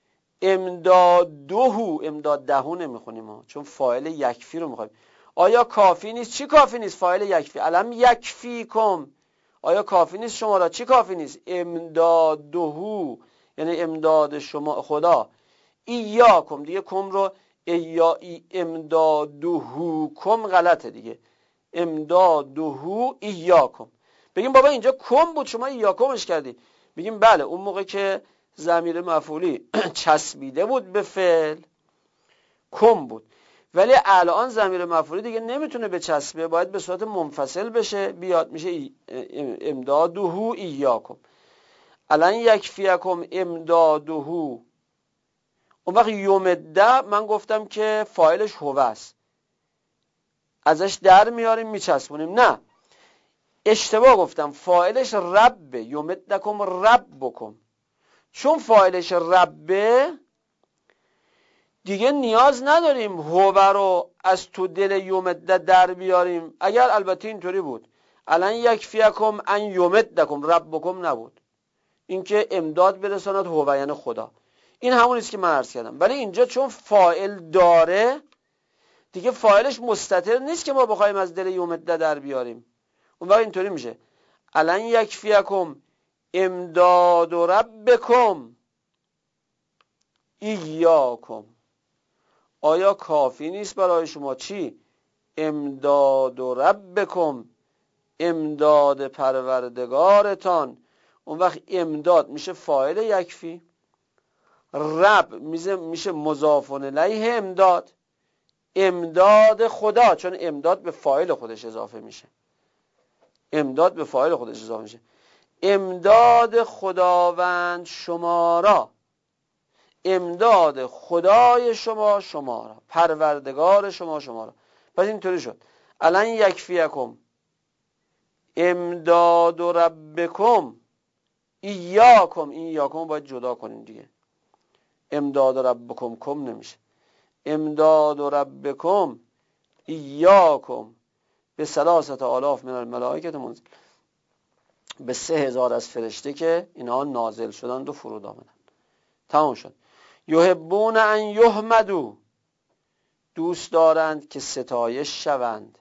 [SPEAKER 1] امدادهو، امداد دهو نمیخونیم چون فاعل یکفی رو میخوایم. آیا کافی نیست؟ چی کافی نیست؟ فاعل یکفی. الم یکفیکم، آیا کافی نیست شما را؟ چی کافی نیست؟ امدادهو یعنی امداد شما خدا. ایاکم دیگه کم رو ایا امدادهو کم غلطه دیگه، امدادهو ایاکم. بگیم بابا اینجا کم بود شما ایاکمش کردی. بگیم بله، اون موقع که ضمیر مفعولی چسبیده بود به فعل کم بود، ولی الان ضمیر مفعولی دیگه نمیتونه بچسبه، باید به صورت منفصل بشه بیاد، میشه امدادهو ایاکم. الان یکفیکم امدادهو. اون وقت یومده من گفتم که فاعلش هو است، ازش در میاریم میچسبونیم. نه، اشتباه گفتم، فاعلش ربه، یومدکم ربکم. چون فاعلش ربه دیگه نیاز نداریم هو رو از تو دل یومده در بیاریم. اگر البته اینطوری بود الان یکفیکم ان یومدکم ربکم نبود، اینکه امداد برساند هو یعنی خدا، این همون است که من عرض کردم. ولی اینجا چون فاعل داره دیگه فاعلش مستتر نیست که ما بخوایم از دل یومده در بیاریم. اون وقت اینطوری میشه الان یکفیکم امداد ربکم ایاکم. آیا کافی نیست برای شما چی؟ امداد ربکم، امداد پروردگارتان. اون وقت امداد میشه فاعل یکفی، رب میشه مضاف الیه امداد، امداد خدا، چون امداد به فاعل خودش اضافه میشه، امداد به فاعل خودش اضافه میشه. امداد خداوند شما را، امداد خدای شما شما را، پروردگار شما شما را. پس اینطوری شد الان یکفیکم امداد ربکم ایاکم. این ایاکم باید جدا کنیم دیگه، امداد ربکم کم نمیشه. امداد ربکم ایاکم به ثلاثه آلاف من الملائکه منزل، به سه هزار از فرشته که اینها نازل شدند و فرود آمدند. تمام شد. یحبون ان یحمدوا، دوست دارند که ستایش شوند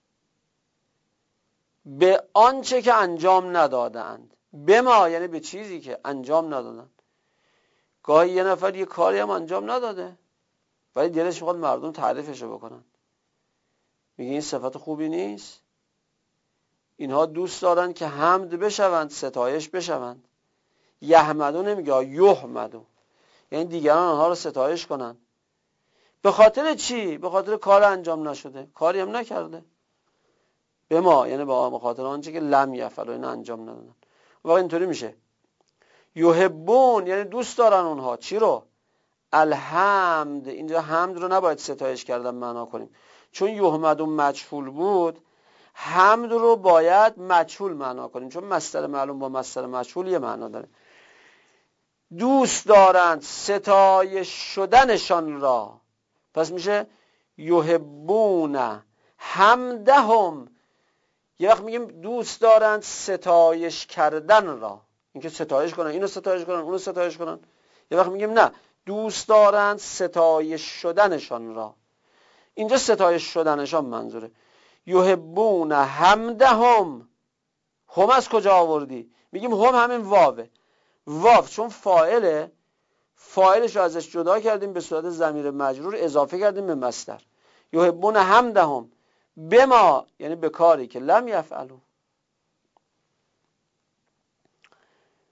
[SPEAKER 1] به آنچه که انجام ندادند. به ما یعنی به چیزی که انجام ندادند. گاهی یه نفر یه کاری هم انجام نداده ولی دلش میخواد مردم تعریفشو بکنن، میگه این صفت خوبی نیست. اینها دوست دارند که حمد بشوند، ستایش بشوند. یحمدو نمیگه، یحمدو یعنی دیگران آنها رو ستایش کنن. به خاطر چی؟ به خاطر کار انجام نشده، کاری هم نکرده. به ما یعنی به خاطر آنچه که لم یفعل، اینا انجام ندادن. واقعا اینطوری میشه یحبون یعنی دوست دارن اونها چی رو؟ الحمد. اینجا حمد رو نباید ستایش کردن معنا کنیم، چون یحمدون مجهول بود، حمد رو باید مجهول معنا کنیم، چون مصدر معلوم با مصدر مجهول یه معنا داره. دوست دارند ستایش شدنشان را، پس میشه یحبون حمدهم. یه وقت میگیم دوست دارند ستایش کردن را، اینکه ستایش کنن، اینو ستایش کنن، اونو ستایش کنن. یه وقت میگیم نه، دوست دارند ستایش شدنشان را. اینجا ستایش شدنشان منظوره. یحبون حمدهم. هم از کجا آوردی؟ میگیم هم همین واوه. واو چون فاعله، فاعلش رو ازش جدا کردیم به صورت ضمیر مجرور اضافه کردیم به مصدر. یحبون حمدهم به ما یعنی به کاری که لم یفعلوا.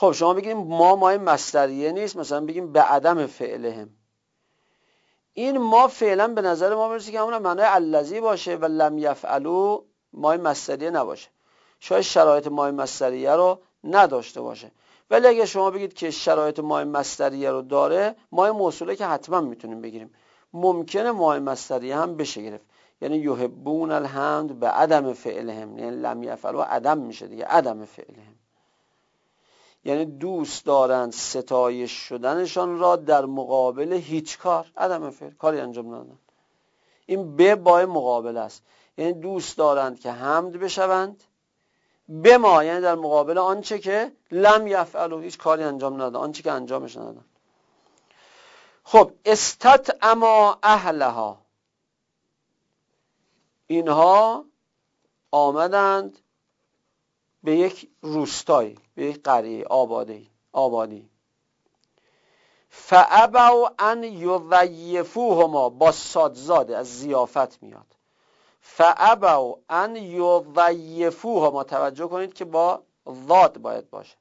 [SPEAKER 1] خب شما بگیم ما مای مصدریه نیست، مثلا بگیم به عدم فعلهم. این ما فعلا به نظر ما میرسه که همون معنای الذی باشه و لم یفعلوا مای مصدریه نباشه، شاید شرایط مای مصدریه رو نداشته باشه. ولی اگه شما بگید که شرایط مای مصدریه رو داره، مای موصوله که حتما میتونیم بگیریم. ممکنه مای مصدریه هم بشه گرفت، یعنی یحبون الحمد به عدم فعلهم، یعنی لم یفعلوا عدم میشه دیگه، عدم فعلهم، یعنی دوست دارند ستایش شدنشان را در مقابل هیچ کار، عدم فعل، کاری انجام ندادن. این به بای مقابل است، یعنی دوست دارند که حمد بشوند به ما، یعنی در مقابل آنچه که لم یفعلوا، هیچ کاری انجام ندادن، آنچه که انجامش ندادن. خب استطعما اهلها، اینها آمدند به یک روستایی، به یک قریه آبادی آبادی فابوا ان یضیفوهما، با صادزاده از ضیافت میاد. فابوا ان یضیفوهما، توجه کنید که با ضاد باید باشه.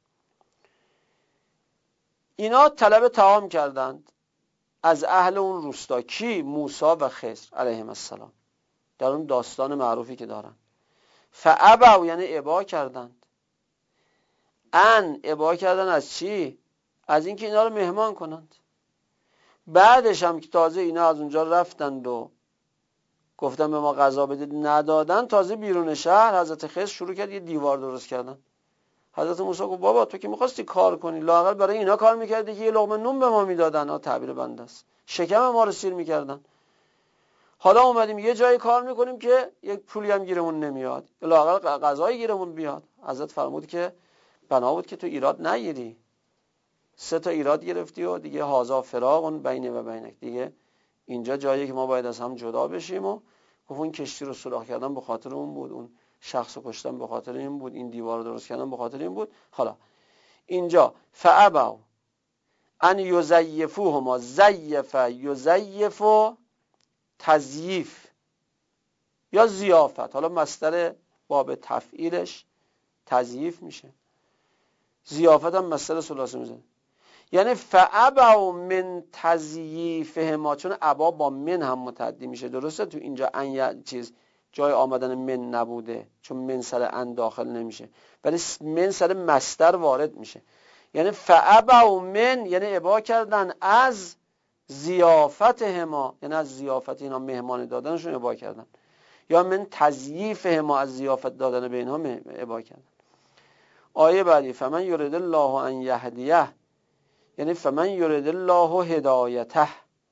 [SPEAKER 1] اینا طلب طعام کردند از اهل اون روستا. کی؟ موسی و خضر علیهم السلام، در اون داستان معروفی که دارن. فابوا یعنی ابا کردند. ان ابا کردن از چی؟ از اینکه اینا رو مهمان کنند. بعدش هم که تازه اینا از اونجا رفتند و گفتن به ما غذا بدید ندادن، تازه بیرون شهر حضرت خضر شروع کرد یه دیوار درست کردن. حضرت موسی گفت بابا تو که می‌خواستی کار کنی، لااقل برای اینا کار می‌کردی که یه لقمه نون به ما میدادن. ها تعبیر بنده است، شکم ما رو سیر می‌کردن. حالا اومدیم یه جایی کار می‌کنیم که یک پولی هم گیرمون نمیاد، لااقل غذای گیرمون بیاد. حضرت فرمود که بنا بود که تو ایراد نگیری. سه تا ایراد گرفتی و دیگه هازا فراق بین و بینک، دیگه اینجا جایی که ما باید از هم جدا بشیم. و گفت اون کشتی رو سوراخ کردن به خاطر اون بود، اون شخص رو کشتن به خاطر این بود، این دیوار رو درست کردن به خاطر این بود. حالا اینجا فابوا ان یزیفوهما، زیف یزیف تزییف یا ضیافت، حالا مصدر باب تفعیلش تزییف میشه، ضیافت هم مصدر ثلاثی میشه. یعنی فابوا من تزییفهما، چون ابا با من هم متعدی میشه، درسته تو اینجا ان چیز جای آمدن من نبوده، چون من سر ان داخل نمیشه، ولی من سر مصدر وارد میشه. یعنی فابوا من یعنی ابا کردن از ضیافتهما، یعنی از ضیافت اینا، مهمانی دادنشون ابا کردن. یا من تزییفهما، از ضیافت دادن به اینها ابا کردن. آیه بعدی فمن یرید الله ان یهدیه، یعنی فمن یرید الله هدایته،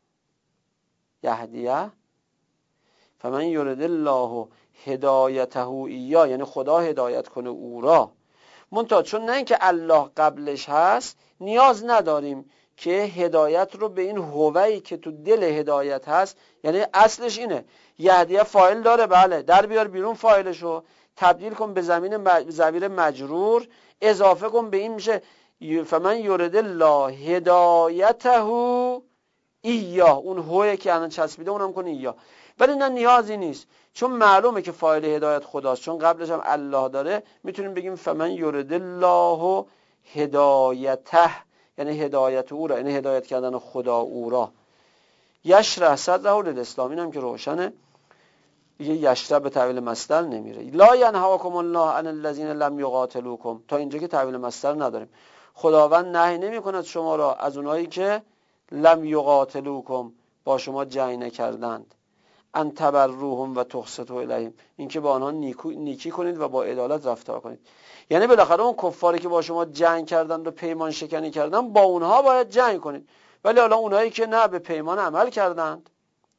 [SPEAKER 1] یهدیه فمن یرید الله هدایته ایا، یعنی خدا هدایت کنه او را. منتها چون نه اینکه الله قبلش هست، نیاز نداریم که هدایت رو به این هوایی که تو دل هدایت هست، یعنی اصلش اینه یهدیه فاعل داره، بله، در بیار بیرون فاعلشو، تبدیل کن به زمین مج... ضمیر مجرور، اضافه کن به این، میشه فمن یرید الله هدایته ایا، اون هوی که الان چسبیده اونم کنه ایا. ولی نه نیازی نیست، چون معلومه که فاعل هدایت خداست، چون قبلش هم الله داره، میتونیم بگیم فمن یرید الله هدایته، یعنی هدایت او را، یعنی هدایت کردن خدا او را. یشرح صدره للاسلام، اینم که روشنه دیگه، یشرح به تعویل مصدر نمیره. لا ینهاکم الله عن الذین لم یقاتلوکم، تا اینجا که تعویل مصدر نداریم. خداوند نهی نمی‌کند شما را از اونایی که لم یقاتلوکم، با شما جنگ نکردند، ان تبروهم و تقسطوا الیهم، اینکه با آنها نیکو نیکی کنید و با عدالت رفتار کنید. یعنی بالاخره اون کفاری که با شما جنگ کردند و پیمان شکنی کردند، با اونها باید جنگ کنید. ولی حالا اونایی که نه به پیمان عمل کردند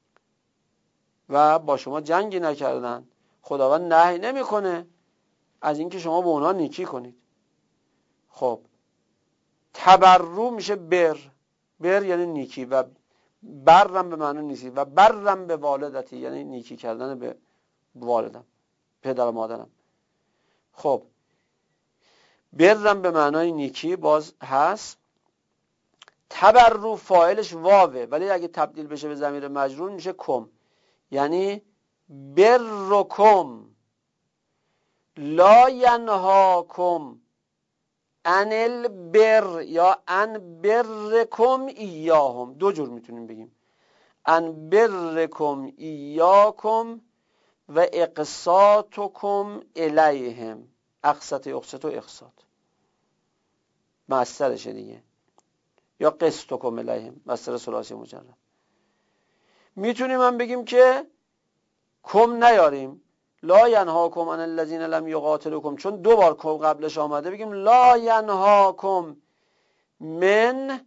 [SPEAKER 1] و با شما جنگی نکردند، خداوند نهی نمیکنه از اینکه شما با اونها نیکی کنید. خب تبرو میشه بر، بر یعنی نیکی، و برم به معنی نیکی، و برم به والدتی یعنی نیکی کردن به والدم، پدر و مادرم. خب برم به معنای نیکی باز هست. تبرو فاعلش واوه، ولی اگه تبدیل بشه به ضمیر مجرور میشه کم، یعنی برکم لا ینهاکم ان البر یا ان برکم ایاهم، دو جور میتونیم بگیم، ان برکم ایاکم و اقساطکم الیهم. اقسط اقسط و اقساط مصدرشه دیگه، یا قسطکم الیهم مصدر ثلاثی مجرد. میتونیم هم بگیم که کم نیاریم، لا ینهاکم عن الذین لم یقاتلوکم، چون دو بار کم قبلش آمده بگیم لا ینهاکم من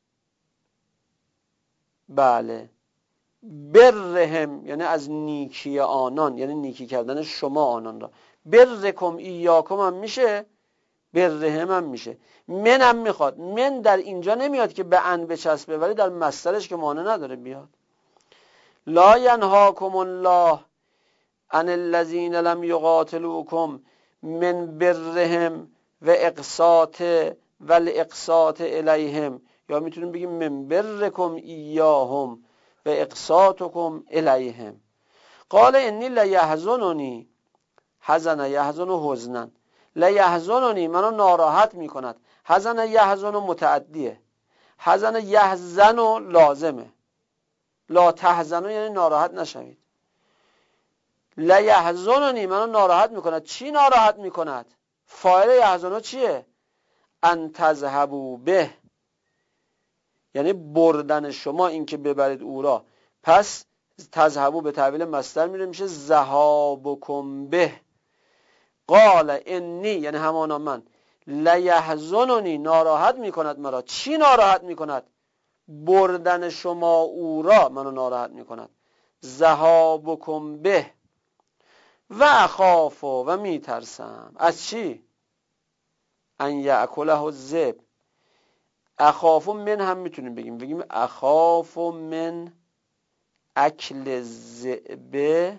[SPEAKER 1] بله برهم، یعنی از نیکی آنان، یعنی نیکی کردن شما آنان را. برکم ایاکم هم میشه، برهم هم میشه. من هم میخواد، من در اینجا نمیاد که به ان بچسبه، ولی در مصدرش که مانع نداره بیاد. لا ینهاکم الله عن الذین لم یقاتلوکم من برهم و اقساط و الاقساط الیهم، یا میتونیم بگیم من برکم ایاهم و اقساطکم الیهم. قال انی لیحزننی، حزن یحزن و حزنا، لیحزننی منو ناراحت میکند. حزن یحزن و متعدیه، حزن یحزن و لازمه، لا تحزنوا یعنی ناراحت نشوید. لیحزننی منو ناراحت میکند. چی ناراحت میکند؟ فاعل یحزنو چیه؟ ان تذهبوا به، یعنی بردن شما، این که ببرید او را. پس تذهبوا به تعبیل مصدر میره، میشه ذهابکم به. قال انی یعنی همانا من، لیحزننی ناراحت میکند مرا. چی ناراحت میکند؟ بردن شما او را منو ناراحت میکند. ذهابکم به و اخاف و میترسم. از چی؟ ان یأکله الذئب. اخاف من هم میتونیم بگیم، بگیم اخاف من اکل الذئب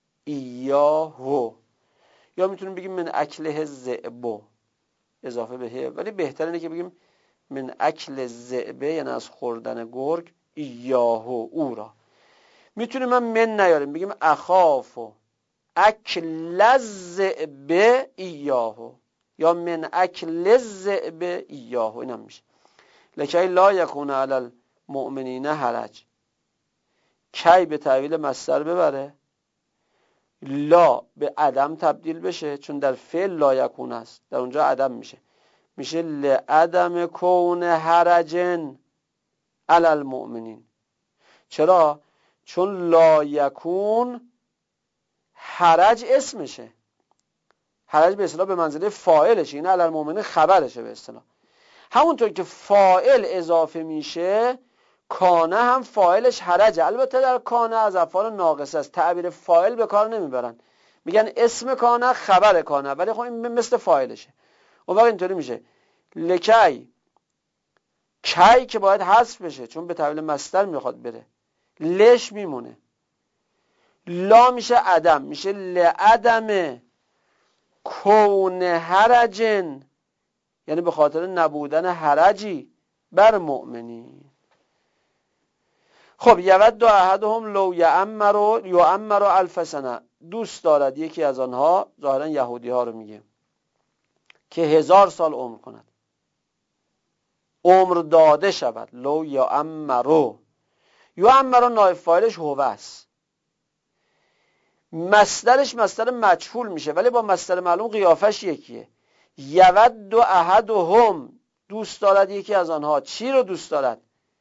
[SPEAKER 1] ایاه، یا میتونیم بگیم من اکله الذئب اضافه به، ولی بهتر اینه که بگیم من اکل الذئب یعنی از خوردن گرگ، ایاه او را. میتونیم هم من نیاریم، بگیم اخاف اکل الذئب ایاه، یا من اکل الذئب ایاه، اینم میشه. لکی لا یکون علی المؤمنین حرج. کی به تعویل مصدر ببره، لا به عدم تبدیل بشه، چون در فعل لا یکون است، در اونجا عدم میشه، میشه لعدم کون حرجن علی المؤمنین. چرا؟ چون لا یکون حرج اسمشه، حرج به اصطلاح به منزله فاعلشه، این علی المؤمنین خبرشه به اصطلاح. همونطور که فاعل اضافه میشه، کانه هم فاعلش حرجه. البته در کانه از افعال ناقصه است، تعبیر فاعل به کار نمیبرن، میگن اسم کانه خبر کانه، ولی خب این مثل فاعلشه. اون وقت اینطوری میشه لکی، کی که باید حذف بشه چون به تعبیر مصدر میخواد بره، لش میمونه، لا میشه عدم، میشه لعدم کون حرجن، یعنی به خاطر نبودن حرجی بر مؤمنین. خب یود احدهم لو یعمر یعمر الف سنه، دوست دارد یکی از آنها، ظاهرا یهودی ها رو میگه، که هزار سال عمر کند، عمر داده شود. لو یعمر، یعمر نایب فاعلش هو است، مصدرش مصدر مجهول میشه، ولی با مصدر معلوم قیافش یکیه. یود احدهم، دوست دارد یکی از آنها. چی رو دوست دارد؟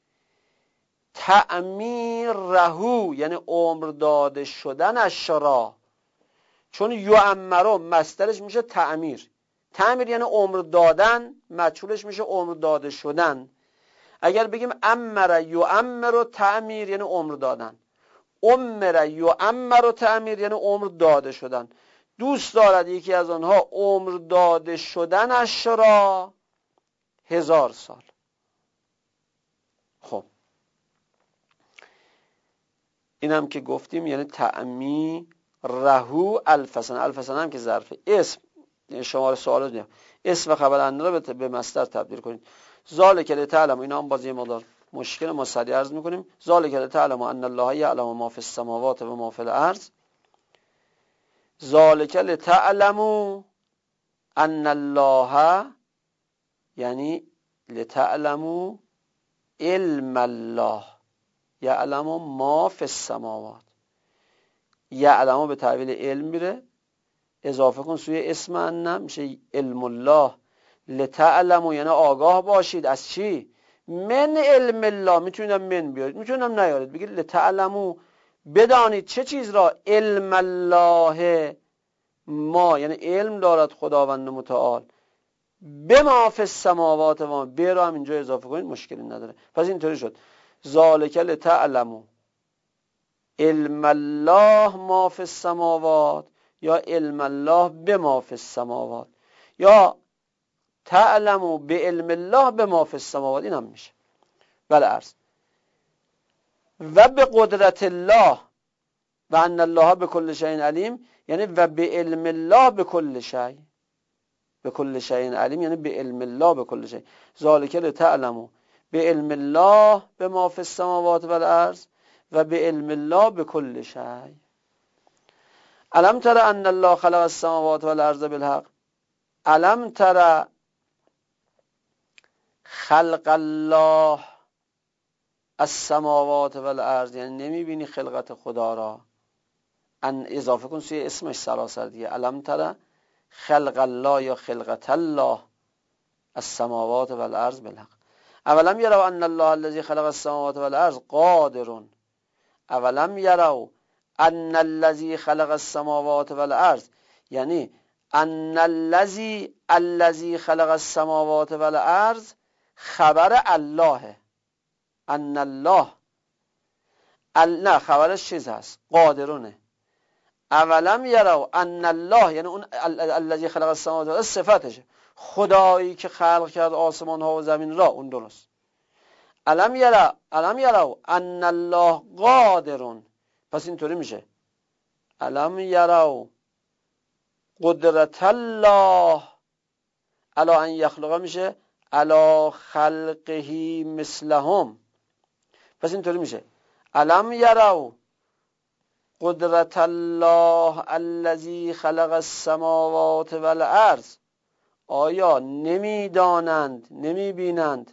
[SPEAKER 1] تعمیرهو، یعنی عمر داده شدنش را، چون یعمر مصدرش میشه تعمیر، تعمیر یعنی عمر دادن، مجهولش میشه عمر داده شدن. اگر بگیم امر یعمر تعمیر یعنی عمر دادن، امر یعمر تعمیر یعنی عمر داده شدن. دوست دارد یکی از آنها عمر داده شدنش را هزار سال. خب اینم که گفتیم یعنی تعمیرهو الف سنه. الف سنه هم که ظرف اسم، یعنی شماره سوال دیم، اسم و خبر ان را به مصدر تبدیل کنید. ذالک لتعلموا، اینا هم باز یه مقدار مشکل، ما سریع عرض میکنیم. ذالک لتعلموا ان الله یعلم ما فی السماوات و ما فی الارض. ذالک لتعلموا ان الله یعنی لتعلموا علم الله، یعلم ما فی السماوات. یعلم به تعویل علم میره، اضافه کن سوی اسم ان میشه علم الله. لتعلموا یعنی آگاه باشید از چی؟ من علم الله. میتونم من بیارید، میتونم نیارید، بگید لتعلموا بدانید چه چیز را؟ علم الله ما، یعنی علم دارد خداوند متعال به ما فی السماوات و ما، به را هم اینجا اضافه کنید مشکلی نداره. پس اینطوری شد ذالک لتعلموا علم الله ما فی السماوات، یا علم الله به ما فی السماوات، یا تعلموا به علم الله به ما فی السماوات. این هم میشه. بله عرض. و به قدرت الله و ان الله به کل شیء علیم، یعنی و به علم الله به کل شیء، به کل شیء علیم یعنی به علم الله به کل شیء. ذالک لتعلموا به علم الله به ما فی السماوات و الارض و به علم الله به کل شیء. الم تر ان الله خلق السماوات والارض بالحق. الم تر خلق الله السماوات والارض، یعنی نمیبینی خلقت خدا را. ان اضافه کن سوی اسمش سراسر دیگه. الم تر خلق الله یا خلقت الله السماوات والارض بالحق. اولم یروا ان الله الذی خلق السماوات والارض قادر. اولم یروا ان الذی خلق السماوات والارض، یعنی ان الذی الذی خلق السماوات والارض خبر الله. ان الله ال... نه خبرش چیز هست، قادرونه. اولم یروا ان الله یعنی اون الذی خلق السماوات والارض صفتشه، خدایی که خلق کرد آسمان ها و زمین را، اون درست. الم یروا الم یروا ان الله قادرون، پس اینطوری میشه الم یروا قدرت الله علی ان یخلق، میشه علی خلقه مثلهم. پس اینطوری میشه الم یروا قدرت الله الذی خلق السماوات والارض. آیا نمیدانند، نمیبینند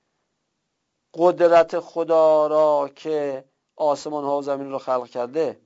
[SPEAKER 1] قدرت خدا را که آسمان ها و زمین رو خلق کرده؟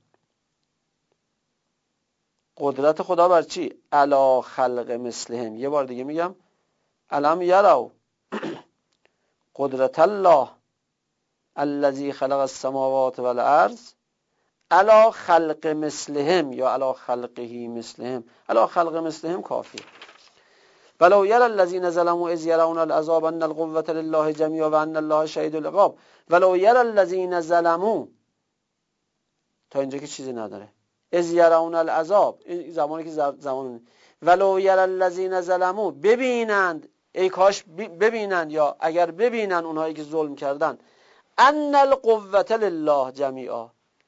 [SPEAKER 1] قدرت خدا بر چی؟ علی خلق مثلهم. یه بار دیگه میگم الم یروا قدرت الله الذی خلق السماوات والارض علی خلق مثلهم یا علی خلقه مثلهم. علی خلق مثلهم کافیه. ولو یرى الذین ظلموا اذ یرون العذاب ان القوة لله جمیعا و ان الله شدید العقاب. ولو یرى الذین ظلموا، تا اینجا که چیزی نداره. اذ یرون العذاب، این زمانی که زمان. ولو یرى الذین ظلموا، ببینند، ای کاش ببینند یا اگر ببینند اونهایی که ظلم کردن، ان القوة لله جمیعا.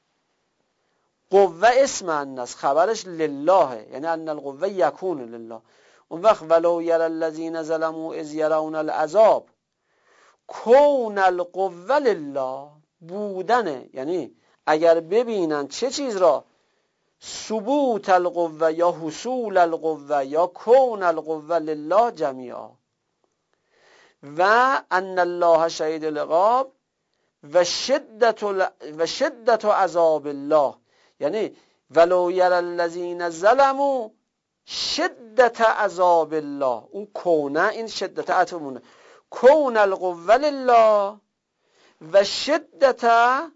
[SPEAKER 1] قوه اسم انس، خبرش لله، یعنی ان القوه یکون لله. اون وقت ولو یرى الذین ظلموا اذ یرون العذاب، کون القوه لله، بودنه، یعنی اگر ببینن چه چیز را؟ ثبوت القوه یا حصول القوه یا کون القوه لله جمیعا و ان الله شدید العقاب و شدت و شدت عذاب الله، یعنی ولو یرى الذین ظلموا شدت عذاب الله. اون کونه، این شدت عطفمونه، کون القوه لله و شدت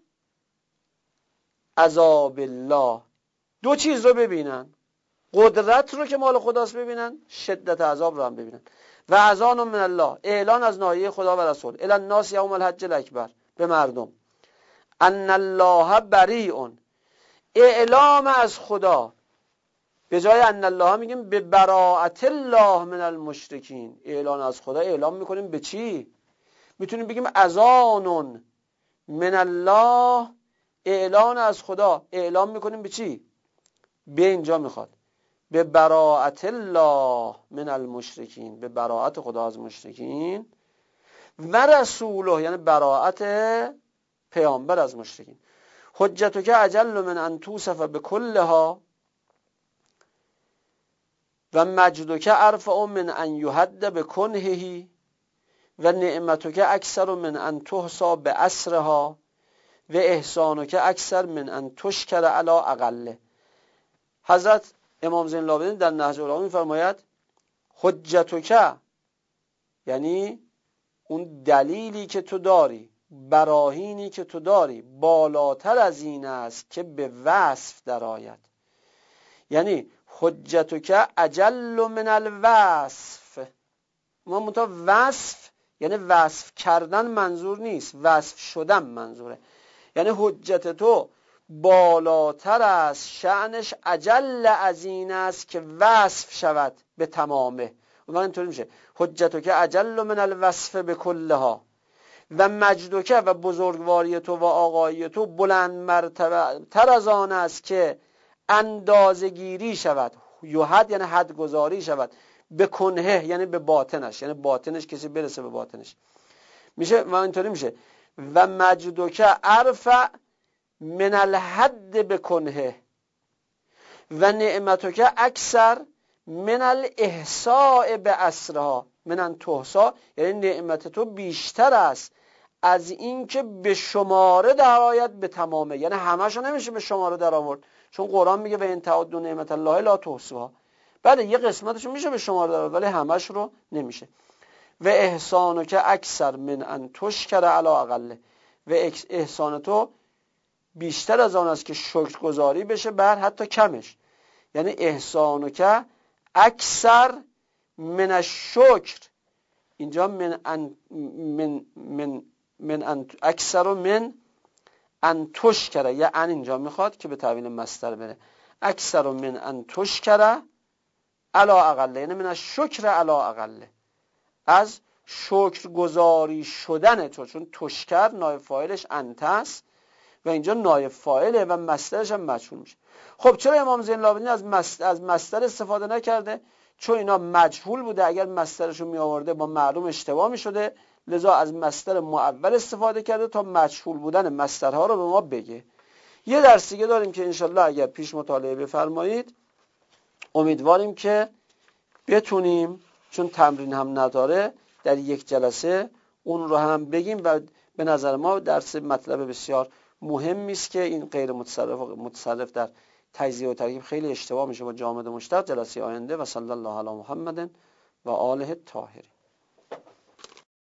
[SPEAKER 1] عذاب الله. دو چیز رو ببینن، قدرت رو که مال خداست ببینن، شدت عذاب رو هم ببینن. و اذان من الله، اعلان از ناحیه خدا و رسول، الی الناس یوم الحج الاکبر، به مردم، ان الله بریء، اعلام از خدا. به جای ان الله میگیم به براءت الله من المشرکین. اعلان از خدا اعلام میکنیم به چی؟ میتونیم بگیم اذان من الله، اعلان از خدا اعلام میکنیم به چی؟ به اینجا میخواد به براءت الله من المشرکین، به براءت خدا از مشرکین، و رسوله یعنی براءت پیامبر از مشرکین. حجتو که اجل من ان توصف به کلها و مجدو که ارفع من ان یحد به کنهی. و نعمتک اکثر من ان تحصی به اسرها و احسانک اکثر من ان تشکر علی اقله. حضرت امام زین العابدین در نهج البلاغه می‌فرماید حجتک، یعنی اون دلیلی که تو داری، براهینی که تو داری بالاتر از این است که به وصف درآید. یعنی حجتک اجل من الوصف. ما متا وصف یعنی وصف کردن منظور نیست، وصف شدن منظوره. یعنی حجت تو بالاتر از شأنش اجل از این است که وصف شود به تمامه. اون اینطوری میشه حجتک اجل من الوصف به کلها و مجدک و بزرگواری تو و آقایی تو بلند مرتبه تر از آن است که اندازه گیری شود، یحد یعنی حد گذاری شود، به کنه یعنی به باطنش، یعنی باطنش کسی برسه به باطنش میشه و اینطوری میشه و مجدک ارفع من الحد به کنه و نعمتک اکثر من الاحصاء به اسرها من ان تحصا، یعنی نعمت تو بیشتر است از این که به شماره درآید به تمامه. یعنی همه‌شو نمیشه به شماره در آورد، چون قرآن میگه و ان تعدوا نعمت الله لا تحصوها. بله یه قسمتشو میشه به شماره در آورد ولی همه‌ش رو نمیشه. و احسانک اکثر من ان تشکر علی اقله و احسان تو بیشتر از آن است که شکرگزاری بشه بر حتی کمش. یعنی احسانک اکثر من الشکر، اینجا من ان من من من ان اکثر من ان تشکر، یا ان اینجا میخواد که به تعویل مصدر بره، اکثر من ان تشکر علی اقله، یعنی من الشکر علی اقله، از شکرگزاری شدن تو، چون تشکر نایب فاعلش انت است و اینجا نایب فاعله و مصدرش هم مجهول میشه. خب چرا امام زین العابدین از مصدر از مصدر استفاده نکرده؟ چون اینا مجهول بوده، اگر مصدرشو می آورده با معلوم اشتباه می شده، لذا از مصدر معول استفاده کرده تا مجهول بودن مصدرها رو به ما بگه. یه درس دیگه داریم که انشالله اگر پیش مطالعه بفرمایید امیدواریم که بتونیم، چون تمرین هم نداره، در یک جلسه اون رو هم بگیم و به نظر ما درس مطلب بسیار مهمی است که این غیر متصرف متصرف در تجزیه و ترکیب خیلی اشتباه میشه با جامد مشترک. جلسه آینده و صلی الله علی محمد و آله الطاهرین.